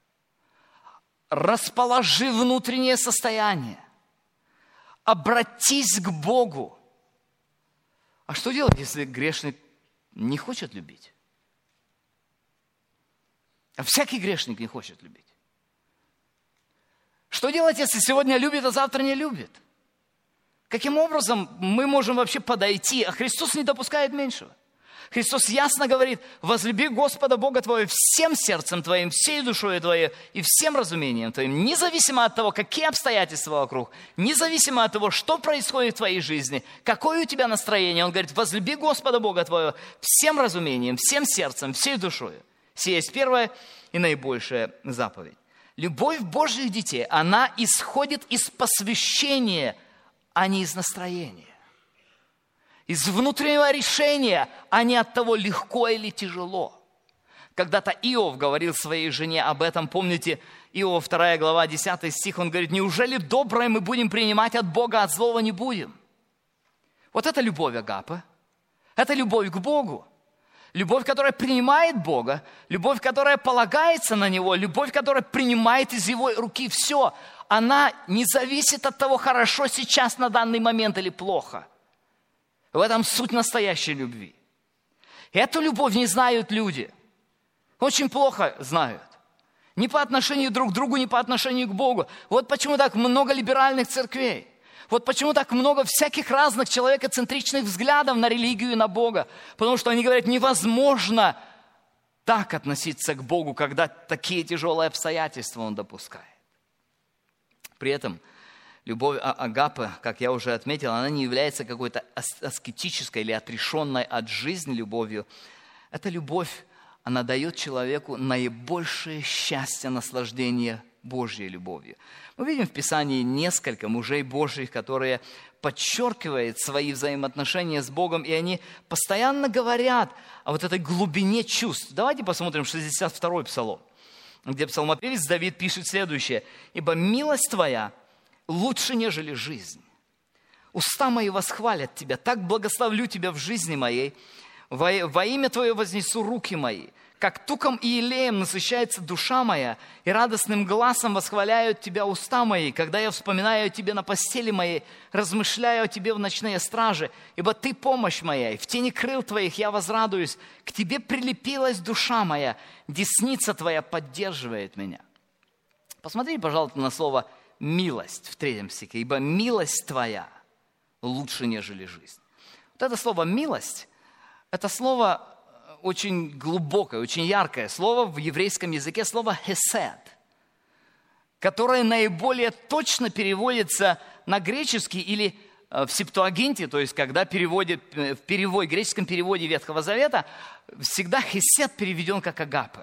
S2: расположи внутреннее состояние, обратись к Богу. А что делать, если грешник не хочет любить? А всякий грешник не хочет любить. Что делать, если сегодня любит, а завтра не любит? Каким образом мы можем вообще подойти? А Христос не допускает меньшего. Христос ясно говорит: возлюби Господа Бога твоего всем сердцем твоим, всей душой твоей и всем разумением твоим, независимо от того, какие обстоятельства вокруг, независимо от того, что происходит в твоей жизни, какое у тебя настроение. Он говорит: возлюби Господа Бога твоего всем разумением, всем сердцем, всей душой. Сия есть первая и наибольшая заповедь. Любовь Божьих детей, она исходит из посвящения, а не из настроения. Из внутреннего решения, а не от того, легко или тяжело. Когда-то Иов говорил своей жене об этом. Помните, Иова вторая глава, десятый стих, он говорит: неужели доброе мы будем принимать от Бога, а от злого не будем? Вот это любовь агапе. Это любовь к Богу. Любовь, которая принимает Бога, любовь, которая полагается на Него, любовь, которая принимает из Его руки все, она не зависит от того, хорошо сейчас на данный момент или плохо. В этом суть настоящей любви. Эту любовь не знают люди. Очень плохо знают. Ни по отношению друг к другу, ни по отношению к Богу. Вот почему так много либеральных церквей. Вот почему так много всяких разных человекоцентричных взглядов на религию и на Бога. Потому что они говорят: невозможно так относиться к Богу, когда такие тяжелые обстоятельства Он допускает. При этом любовь агапе, как я уже отметил, она не является какой-то аскетической или отрешенной от жизни любовью. Эта любовь, она дает человеку наибольшее счастье, наслаждение Божьей любовью. Мы видим в Писании несколько мужей Божьих, которые подчеркивают свои взаимоотношения с Богом, и они постоянно говорят о вот этой глубине чувств. Давайте посмотрим шестьдесят второй псалом, где псалмопевец Давид пишет следующее: «Ибо милость Твоя лучше, нежели жизнь. Уста мои восхвалят Тебя, так благословлю Тебя в жизни моей. Во, во имя Твое вознесу руки мои. Как туком и елеем насыщается душа моя, и радостным гласом восхваляют Тебя уста мои, когда я вспоминаю о Тебе на постели моей, размышляю о Тебе в ночные стражи, ибо Ты помощь моя, и в тени крыл Твоих я возрадуюсь. К Тебе прилепилась душа моя, десница Твоя поддерживает меня». Посмотрите, пожалуйста, на слово «милость» в третьем стихе. «Ибо милость Твоя лучше, нежели жизнь». Вот это слово «милость», это слово очень глубокое, очень яркое слово в еврейском языке, слово «хесед», которое наиболее точно переводится на греческий или в Септуагинте, то есть когда переводит, в переводе, в греческом переводе Ветхого Завета, всегда «хесед» переведен как «агапе».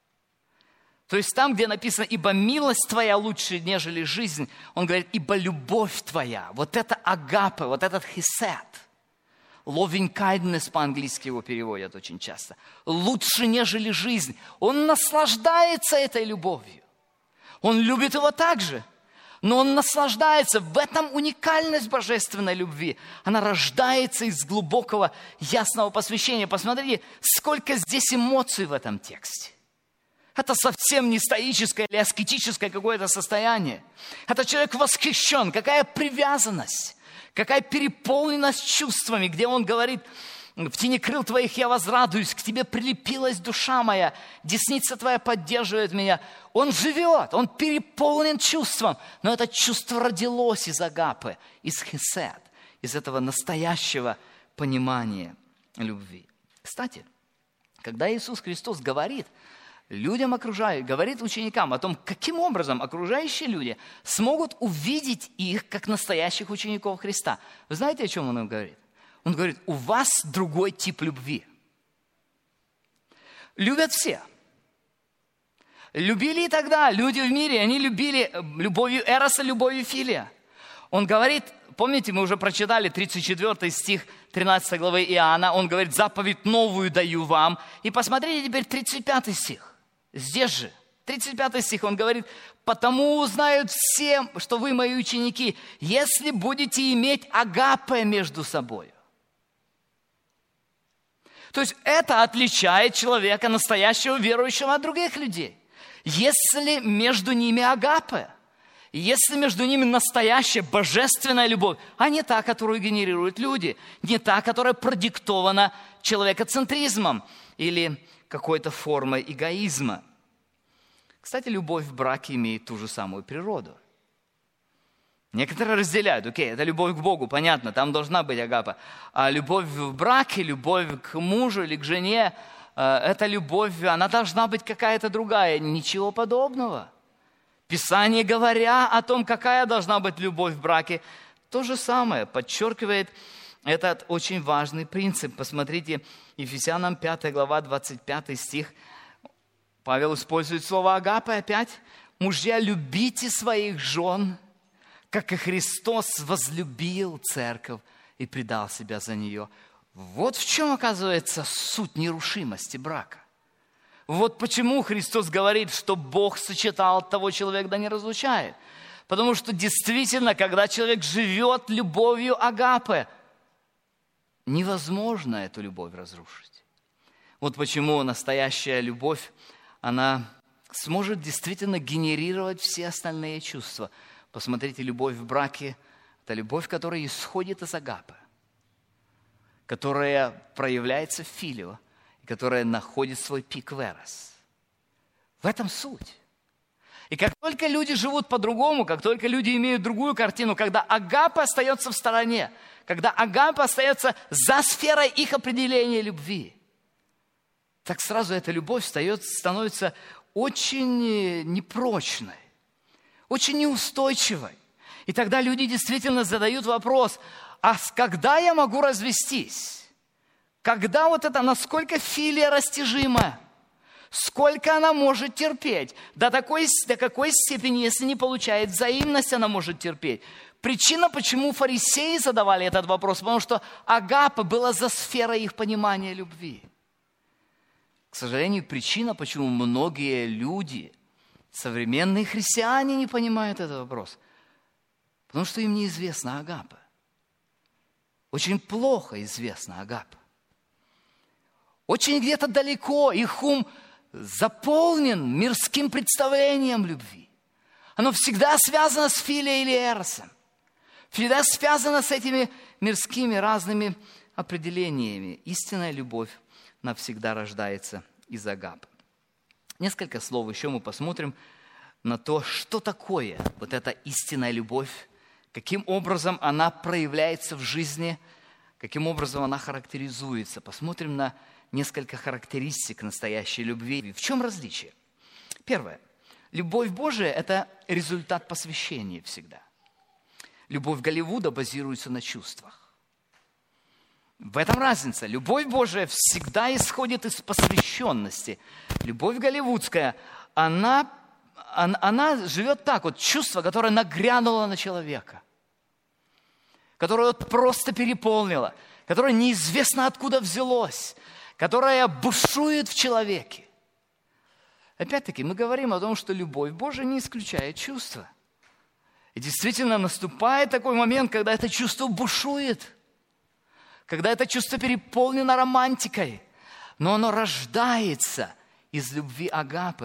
S2: То есть там, где написано «ибо милость Твоя лучше, нежели жизнь», он говорит «ибо любовь Твоя». Вот это агапе, вот этот хесед. Loving kindness по-английски его переводят очень часто. Лучше, нежели жизнь. Он наслаждается этой любовью. Он любит его так же, но он наслаждается. В этом уникальность божественной любви. Она рождается из глубокого, ясного посвящения. Посмотрите, сколько здесь эмоций в этом тексте. Это совсем не стоическое или аскетическое какое-то состояние. Это человек восхищен. Какая привязанность, какая переполненность чувствами, где он говорит: в тени крыл твоих я возрадуюсь, к тебе прилепилась душа моя, десница твоя поддерживает меня. Он живет, он переполнен чувством, но это чувство родилось из агапы, из хесед, из этого настоящего понимания любви. Кстати, когда Иисус Христос говорит людям окружающим, говорит ученикам о том, каким образом окружающие люди смогут увидеть их как настоящих учеников Христа. Вы знаете, о чем он им говорит? Он говорит: у вас другой тип любви. Любят все. Любили и тогда люди в мире, они любили любовью Эроса, любовью Филия. Он говорит, помните, мы уже прочитали тридцать четвёртый стих тринадцатой главы Иоанна, он говорит: заповедь новую даю вам. И посмотрите теперь тридцать пятый стих. Здесь же, тридцать пятый стих, он говорит: потому узнают все, что вы мои ученики, если будете иметь агапе между собой. То есть это отличает человека, настоящего верующего, от других людей. Если между ними агапе, если между ними настоящая божественная любовь, а не та, которую генерируют люди, не та, которая продиктована человекоцентризмом или какой-то формой эгоизма. Кстати, любовь в браке имеет ту же самую природу. Некоторые разделяют: окей, это любовь к Богу, понятно, там должна быть агапа. А любовь в браке, любовь к мужу или к жене, эта любовь, она должна быть какая-то другая. Ничего подобного. Писание, говоря о том, какая должна быть любовь в браке, то же самое, подчеркивает этот очень важный принцип. Посмотрите, Ефесянам пятая глава, двадцать пятый стих. Павел использует слово агапе опять. Мужья, любите своих жен, как и Христос возлюбил церковь и предал себя за нее. Вот в чем, оказывается, суть нерушимости брака. Вот почему Христос говорит, что Бог сочетал того человека, да не разлучает. Потому что действительно, когда человек живет любовью агапе, невозможно эту любовь разрушить. Вот почему настоящая любовь, она сможет действительно генерировать все остальные чувства. Посмотрите, любовь в браке – это любовь, которая исходит из агапе, которая проявляется в филио, и которая находит свой пик в эрос. В этом суть. И как только люди живут по-другому, как только люди имеют другую картину, когда агапе остается в стороне, когда агапе остается за сферой их определения любви, так сразу эта любовь становится очень непрочной, очень неустойчивой. И тогда люди действительно задают вопрос: а когда я могу развестись? Когда вот это, насколько филия растяжима? Сколько она может терпеть? До такой, до какой степени, если не получает взаимность, она может терпеть? Причина, почему фарисеи задавали этот вопрос, потому что агапе была за сферой их понимания любви. К сожалению, причина, почему многие люди, современные христиане, не понимают этот вопрос, потому что им неизвестно агапе. Очень плохо известно агапе. Очень где-то далеко их ум заполнен мирским представлением любви. Оно всегда связано с филией или эросом. Всегда связано с этими мирскими разными определениями. Истинная любовь навсегда рождается из агапе. Несколько слов еще мы посмотрим на то, что такое вот эта истинная любовь, каким образом она проявляется в жизни, каким образом она характеризуется. Посмотрим на несколько характеристик настоящей любви. В чем различие? Первое. Любовь Божия – это результат посвящения всегда. Любовь Голливуда базируется на чувствах. В этом разница. Любовь Божия всегда исходит из посвященности. Любовь голливудская, она, она, она живет так, вот чувство, которое нагрянуло на человека, которое вот просто переполнило, которое неизвестно откуда взялось, которая бушует в человеке. Опять-таки, мы говорим о том, что любовь Божия не исключает чувства. И действительно наступает такой момент, когда это чувство бушует, когда это чувство переполнено романтикой, но оно рождается из любви агапе,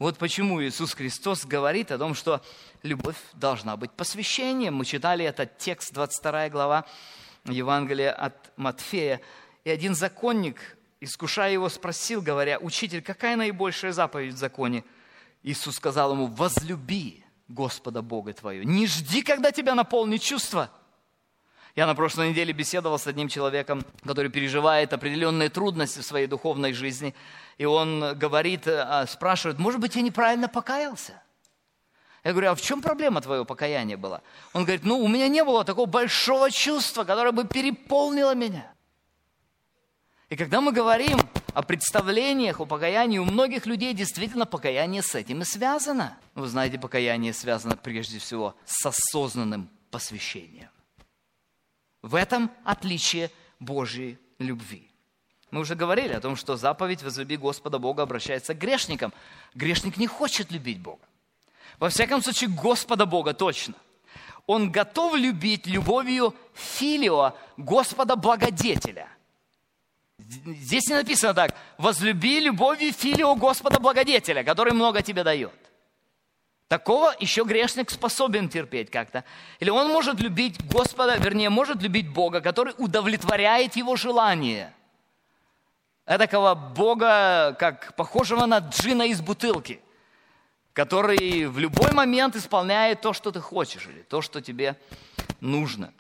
S2: Вот почему Иисус Христос говорит о том, что любовь должна быть посвящением. Мы читали этот текст, двадцать вторая глава Евангелия от Матфея. И один законник, искушая его, спросил, говоря: «Учитель, какая наибольшая заповедь в законе?» Иисус сказал ему: «Возлюби Господа Бога твоего. Не жди, когда тебя наполнит чувство». Я на прошлой неделе беседовал с одним человеком, который переживает определенные трудности в своей духовной жизни. И он говорит, спрашивает: может быть, я неправильно покаялся? Я говорю: а в чем проблема твоего покаяния была? Он говорит: ну, у меня не было такого большого чувства, которое бы переполнило меня. И когда мы говорим о представлениях, о покаянии, у многих людей действительно покаяние с этим и связано. Вы знаете, покаяние связано прежде всего с осознанным посвящением. В этом отличие Божьей любви. Мы уже говорили о том, что заповедь «возлюби Господа Бога» обращается к грешникам. Грешник не хочет любить Бога. Во всяком случае, Господа Бога точно. Он готов любить любовью филио, Господа Благодетеля. Здесь не написано так: «возлюби любовью филио Господа Благодетеля, который много тебе дает». Такого еще грешник способен терпеть как-то. Или он может любить Господа, вернее, может любить Бога, который удовлетворяет его желания. Этакого Бога, как похожего на джина из бутылки, который в любой момент исполняет то, что ты хочешь, или то, что тебе нужно.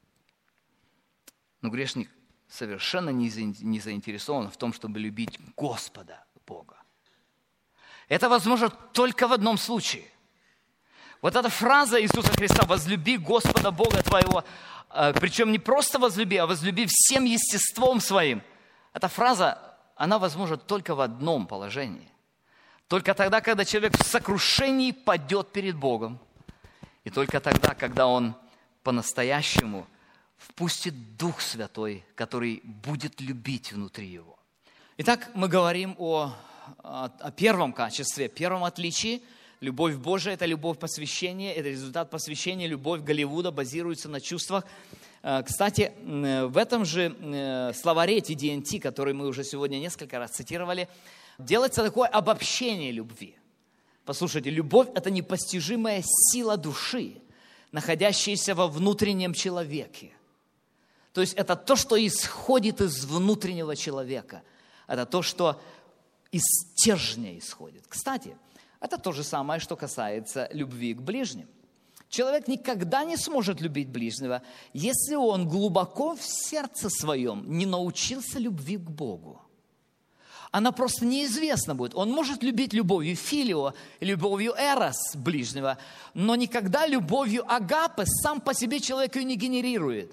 S2: Но грешник совершенно не заинтересован в том, чтобы любить Господа Бога. Это возможно только в одном случае. Вот эта фраза Иисуса Христа: «возлюби Господа Бога твоего», причем не просто возлюби, а возлюби всем естеством своим. Эта фраза, она возможна только в одном положении. Только тогда, когда человек в сокрушении падет перед Богом. И только тогда, когда он по-настоящему впустит Дух Святой, который будет любить внутри его. Итак, мы говорим о, о, о первом качестве, первом отличии. Любовь Божия – это любовь посвящения, это результат посвящения. Любовь Голливуда базируется на чувствах. Кстати, в этом же словаре ти ди эн ти, который мы уже сегодня несколько раз цитировали, делается такое обобщение любви. Послушайте, любовь – это непостижимая сила души, находящаяся во внутреннем человеке. То есть это то, что исходит из внутреннего человека. Это то, что из стержня исходит. Кстати, это то же самое, что касается любви к ближним. Человек никогда не сможет любить ближнего, если он глубоко в сердце своем не научился любви к Богу. Она просто неизвестна будет. Он может любить любовью филио, любовью эрос ближнего, но никогда любовью агапе сам по себе человек ее не генерирует.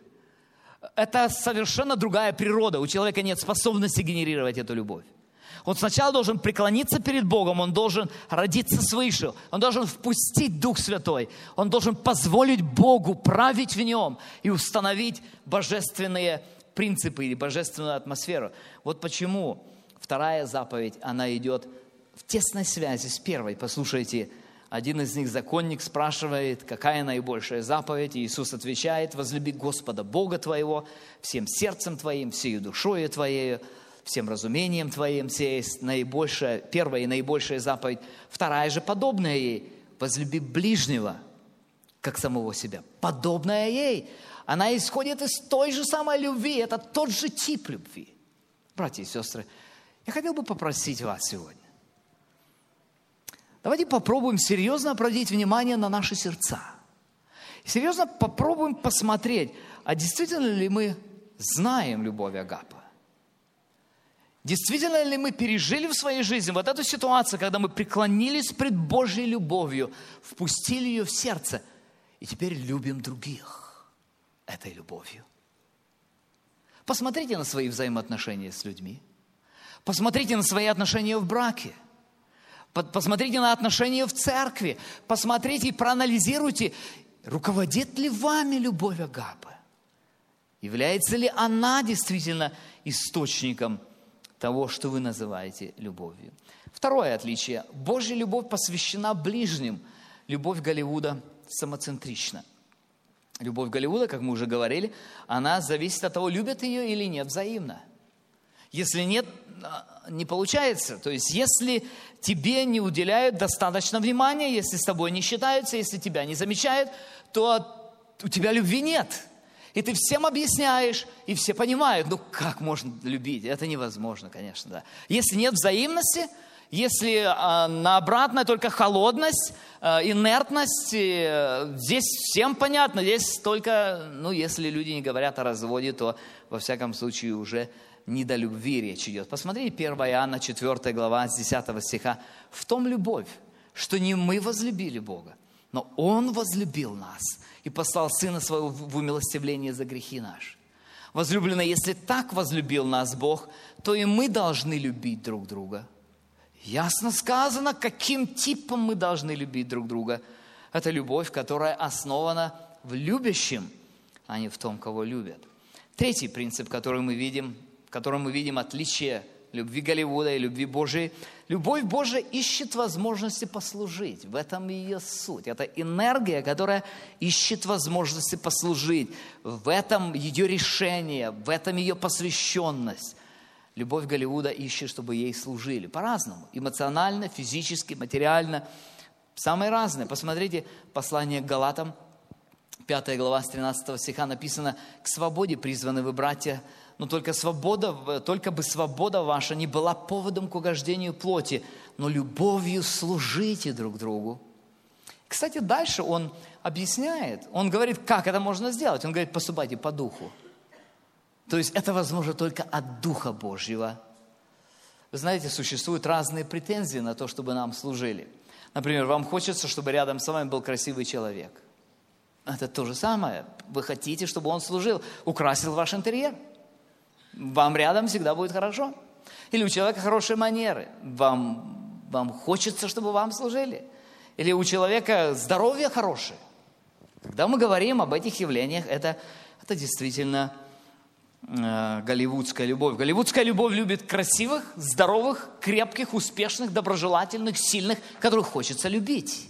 S2: Это совершенно другая природа. У человека нет способности генерировать эту любовь. Он сначала должен преклониться перед Богом, он должен родиться свыше, он должен впустить Дух Святой, он должен позволить Богу править в нем и установить божественные принципы или божественную атмосферу. Вот почему вторая заповедь, она идет в тесной связи с первой. Послушайте, один из них, законник, спрашивает, какая наибольшая заповедь, и Иисус отвечает: возлюби Господа Бога твоего всем сердцем твоим, всею душою твоею, всем разумением твоим. Сия есть наибольшая, первая и наибольшая заповедь. Вторая же подобная ей: возлюби ближнего, как самого себя. Подобная ей. Она исходит из той же самой любви. Это тот же тип любви. Братья и сестры, я хотел бы попросить вас сегодня. Давайте попробуем серьезно обратить внимание на наши сердца. Серьезно попробуем посмотреть, а действительно ли мы знаем любовь агапе? Действительно ли мы пережили в своей жизни вот эту ситуацию, когда мы преклонились пред Божьей любовью, впустили ее в сердце, и теперь любим других этой любовью? Посмотрите на свои взаимоотношения с людьми. Посмотрите на свои отношения в браке. Посмотрите на отношения в церкви. Посмотрите и проанализируйте, руководит ли вами любовь агапе? Является ли она действительно источником того, что вы называете любовью? Второе отличие. Божья любовь посвящена ближним. Любовь Голливуда самоцентрична. Любовь Голливуда, как мы уже говорили, она зависит от того, любят ее или нет взаимно. Если нет, не получается. То есть, если тебе не уделяют достаточно внимания, если с тобой не считаются, если тебя не замечают, то у тебя любви нет. И ты всем объясняешь, и все понимают, ну как можно любить? Это невозможно, конечно, да. Если нет взаимности, если э, на обратное только холодность, э, инертность, э, здесь всем понятно, здесь только, ну если люди не говорят о разводе, то во всяком случае уже не до любви речь идет. Посмотрите, первое Иоанна, четвёртая глава, с десятого стиха. «В том любовь, что не мы возлюбили Бога, но Он возлюбил нас и послал Сына Своего в умилостивление за грехи наши. Возлюбленные, если так возлюбил нас Бог, то и мы должны любить друг друга». Ясно сказано, каким типом мы должны любить друг друга. Это любовь, которая основана в любящем, а не в том, кого любят. Третий принцип, который мы видим, в котором мы видим отличие любви Голливуда и любви Божией. Любовь Божия ищет возможности послужить. В этом ее суть. Это энергия, которая ищет возможности послужить. В этом ее решение, в этом ее посвященность. Любовь Голливуда ищет, чтобы ей служили. По-разному. Эмоционально, физически, материально. Самые разные. Посмотрите послание к Галатам. Пятая глава, с тринадцатого стиха написано: «К свободе призваны вы, братья, но только свобода, только бы свобода ваша не была поводом к угождению плоти, но любовью служите друг другу». Кстати, дальше он объясняет, он говорит, как это можно сделать. Он говорит, поступайте по духу. То есть это возможно только от Духа Божьего. Вы знаете, существуют разные претензии на то, чтобы нам служили. Например, вам хочется, чтобы рядом с вами был красивый человек. Это то же самое. Вы хотите, чтобы он служил, украсил ваш интерьер. Вам рядом всегда будет хорошо. Или у человека хорошие манеры. Вам, вам хочется, чтобы вам служили. Или у человека здоровье хорошее. Когда мы говорим об этих явлениях, это, это действительно э, голливудская любовь. Голливудская любовь любит красивых, здоровых, крепких, успешных, доброжелательных, сильных, которых хочется любить.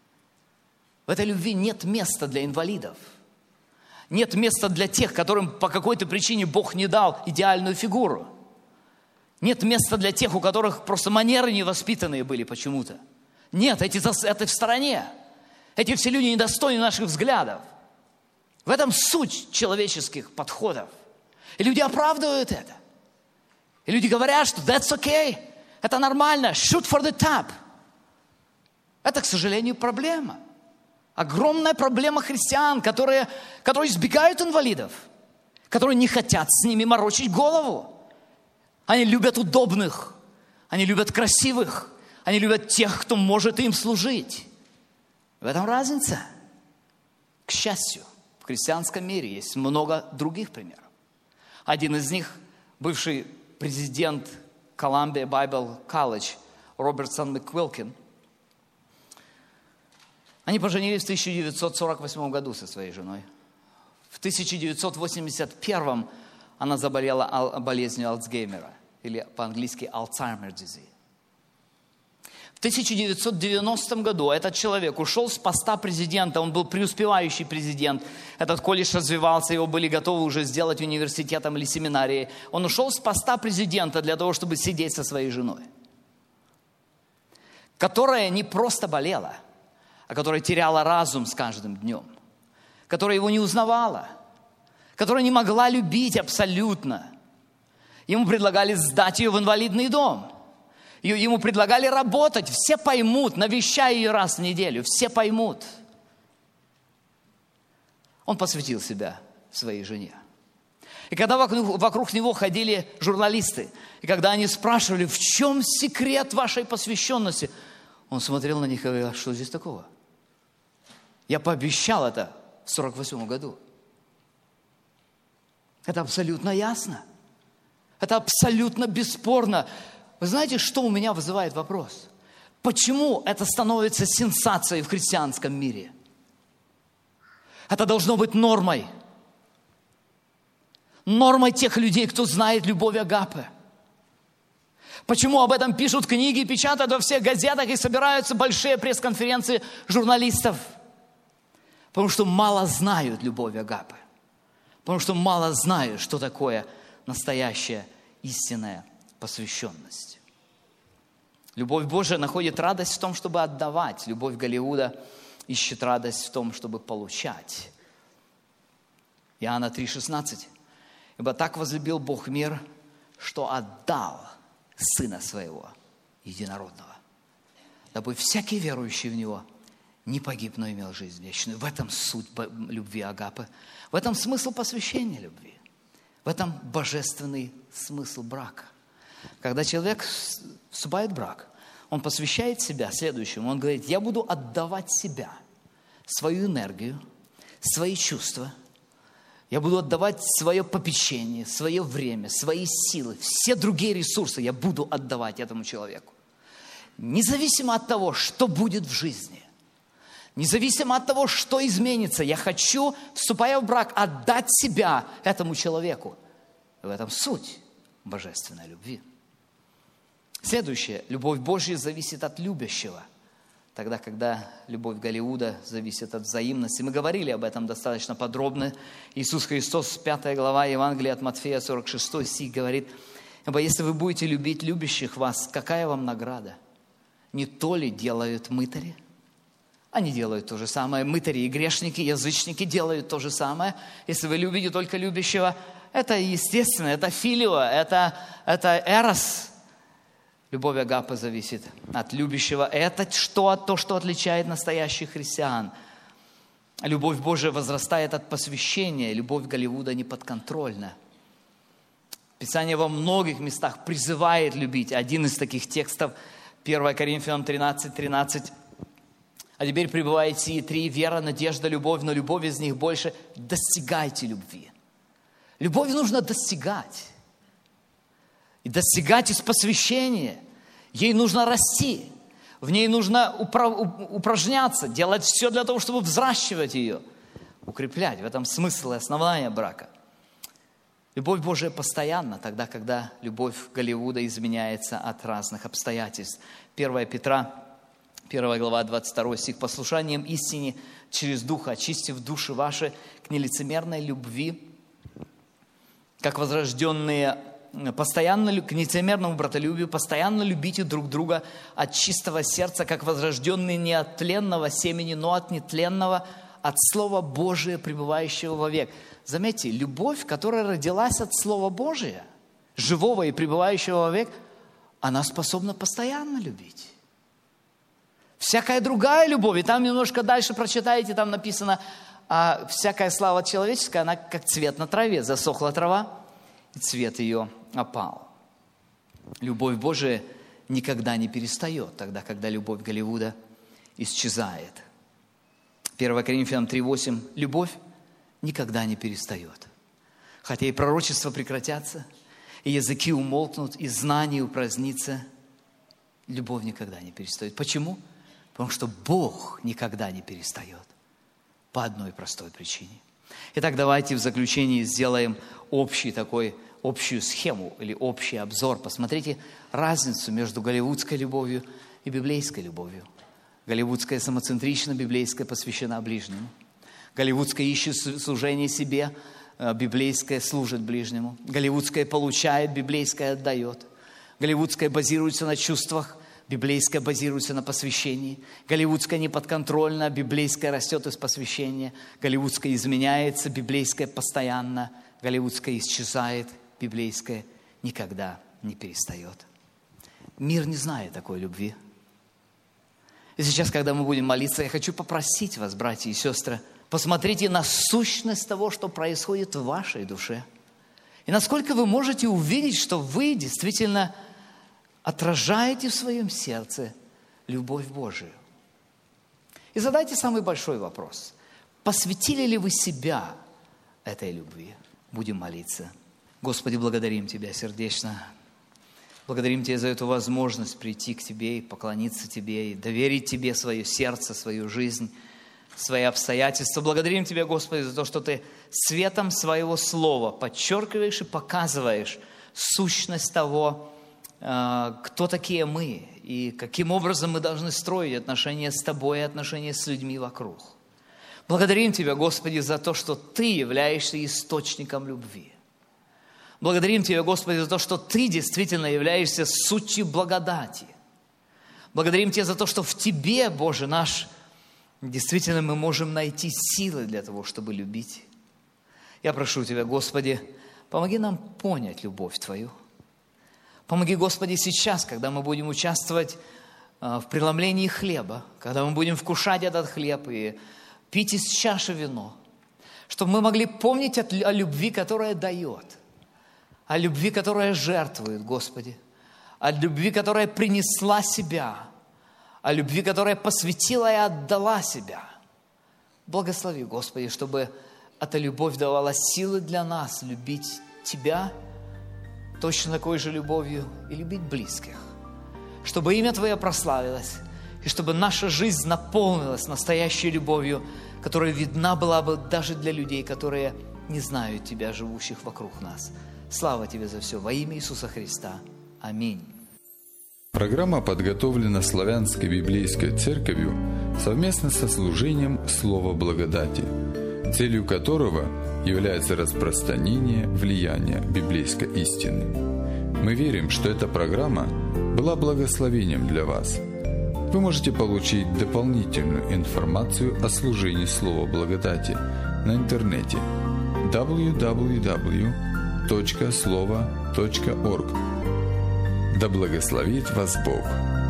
S2: В этой любви нет места для инвалидов. Нет места для тех, которым по какой-то причине Бог не дал идеальную фигуру. Нет места для тех, у которых просто манеры невоспитанные были почему-то. Нет, эти, это в стороне. Эти все люди недостойны наших взглядов. В этом суть человеческих подходов. И люди оправдывают это. И люди говорят, что that's okay, это нормально, shoot for the top. Это, к сожалению, проблема. Огромная проблема христиан, которые, которые избегают инвалидов, которые не хотят с ними морочить голову. Они любят удобных, они любят красивых, они любят тех, кто может им служить. В этом разница. К счастью, в христианском мире есть много других примеров. Один из них – бывший президент Columbia Bible College Робертсон Макквилкин. Они поженились в тысяча девятьсот сорок восьмом году со своей женой. В тысяча девятьсот восемьдесят первом она заболела болезнью Альцгеймера, или по-английски Alzheimer's disease. В тысяча девятьсот девяностом году этот человек ушел с поста президента, он был преуспевающий президент. Этот колледж развивался, его были готовы уже сделать университетом или семинарией. Он ушел с поста президента для того, чтобы сидеть со своей женой, которая не просто болела, а которая теряла разум с каждым днем, которая его не узнавала, которая не могла любить абсолютно. Ему предлагали сдать ее в инвалидный дом. Ему предлагали работать. Все поймут, навещая ее раз в неделю. Все поймут. Он посвятил себя своей жене. И когда вокруг, вокруг него ходили журналисты, и когда они спрашивали, в чем секрет вашей посвященности, он смотрел на них и говорил, что здесь такого? Я пообещал это в сорок восьмом году. Это абсолютно ясно. Это абсолютно бесспорно. Вы знаете, что у меня вызывает вопрос? Почему это становится сенсацией в христианском мире? Это должно быть нормой. Нормой тех людей, кто знает любовь Агапе. Почему об этом пишут книги, печатают во всех газетах и собираются большие пресс-конференции журналистов? Потому что мало знают любовь Агапе. Потому что мало знают, что такое настоящая истинная посвященность. Любовь Божия находит радость в том, чтобы отдавать. Любовь Голливуда ищет радость в том, чтобы получать. Иоанна три шестнадцать. «Ибо так возлюбил Бог мир, что отдал Сына Своего Единородного, дабы всякий верующий в Него не погиб, но имел жизнь вечную». В этом суть любви агапы. В этом смысл посвящения любви. В этом божественный смысл брака. Когда человек вступает в брак, он посвящает себя следующему. Он говорит: я буду отдавать себя, свою энергию, свои чувства. Я буду отдавать свое попечение, свое время, свои силы, все другие ресурсы я буду отдавать этому человеку. Независимо от того, что будет в жизни. Независимо от того, что изменится. Я хочу, вступая в брак, отдать себя этому человеку. В этом суть божественной любви. Следующее. Любовь Божья зависит от любящего. Тогда, когда любовь Голливуда зависит от взаимности. Мы говорили об этом достаточно подробно. Иисус Христос, пятая глава Евангелия от Матфея, сорок шестой стих говорит: «Ибо если вы будете любить любящих вас, какая вам награда? Не то ли делают мытари?» Они делают то же самое. Мытари и грешники, язычники делают то же самое. Если вы любите только любящего, это естественно, это филио, это, это эрос. Любовь агапы зависит от любящего. Это что, то, что отличает настоящих христиан. Любовь Божия возрастает от посвящения. Любовь Голливуда неподконтрольна. Писание во многих местах призывает любить. Один из таких текстов, первое Коринфянам тринадцать тринадцать. «А теперь пребывает сии три: вера, надежда, любовь, но любовь из них больше. Достигайте любви». Любовь нужно достигать. И достигать из посвящения. Ей нужно расти. В ней нужно упражняться, делать все для того, чтобы взращивать ее, укреплять. В этом смысл и основание брака. Любовь Божия постоянна, тогда, когда любовь Голливуда изменяется от разных обстоятельств. первое Петра, первая глава, двадцать второй стих. «Послушанием истине через Духа, очистив души ваши к нелицемерной любви, как возрожденные, постоянно к лицемерному братолюбию, постоянно любите друг друга от чистого сердца, как возрожденные не от тленного семени, но от нетленного, от Слова Божия, пребывающего вовек». Заметьте, любовь, которая родилась от Слова Божия, живого и пребывающего вовек, она способна постоянно любить. Всякая другая любовь, и там немножко дальше прочитаете, там написано: а всякая слава человеческая, она как цвет на траве. Засохла трава, и цвет ее опал. Любовь Божия никогда не перестает, тогда, когда любовь Голливуда исчезает. первое Коринфянам три восемь. Любовь никогда не перестает. Хотя и пророчества прекратятся, и языки умолкнут, и знание упразднится, любовь никогда не перестает. Почему? Потому что Бог никогда не перестает. По одной простой причине. Итак, давайте в заключении сделаем общий такой, общую схему или общий обзор. Посмотрите разницу между голливудской любовью и библейской любовью. Голливудская самоцентрична, библейская посвящена ближнему. Голливудская ищет служение себе, библейская служит ближнему. Голливудская получает, библейская отдает. Голливудская базируется на чувствах, библейская базируется на посвящении. Голливудская неподконтрольна, библейская растет из посвящения. Голливудская изменяется, библейская постоянно. Голливудская исчезает, библейская никогда не перестает. Мир не знает такой любви. И сейчас, когда мы будем молиться, я хочу попросить вас, братья и сестры, посмотрите на сущность того, что происходит в вашей душе. И насколько вы можете увидеть, что вы действительно отражаете в своем сердце любовь Божию. И задайте самый большой вопрос. Посвятили ли вы себя этой любви? Будем молиться. Господи, благодарим Тебя сердечно. Благодарим Тебя за эту возможность прийти к Тебе и поклониться Тебе, и доверить Тебе свое сердце, свою жизнь, свои обстоятельства. Благодарим Тебя, Господи, за то, что Ты светом Своего Слова подчеркиваешь и показываешь сущность того, кто такие мы и каким образом мы должны строить отношения с Тобой и отношения с людьми вокруг. Благодарим Тебя, Господи, за то, что Ты являешься источником любви. Благодарим Тебя, Господи, за то, что Ты действительно являешься сутью благодати. Благодарим Тебя за то, что в Тебе, Боже наш, действительно мы можем найти силы для того, чтобы любить. Я прошу Тебя, Господи, помоги нам понять любовь Твою. Помоги, Господи, сейчас, когда мы будем участвовать в преломлении хлеба, когда мы будем вкушать этот хлеб и пить из чаши вино, чтобы мы могли помнить о любви, которая дает, о любви, которая жертвует, Господи, о любви, которая принесла себя, о любви, которая посвятила и отдала себя. Благослови, Господи, чтобы эта любовь давала силы для нас любить Тебя точно такой же любовью и любить близких, чтобы имя Твое прославилось, и чтобы наша жизнь наполнилась настоящей любовью, которая видна была бы даже для людей, которые не знают Тебя, живущих вокруг нас. Слава Тебе за все во имя Иисуса Христа. Аминь.
S3: Программа подготовлена Славянской библейской церковью совместно со служением Слова Благодати, целью которого является распространение влияния библейской истины. Мы верим, что эта программа была благословением для вас. Вы можете получить дополнительную информацию о служении Слова Благодати на интернете дабл ю дабл ю дабл ю точка слова точка орг. Да благословит вас Бог!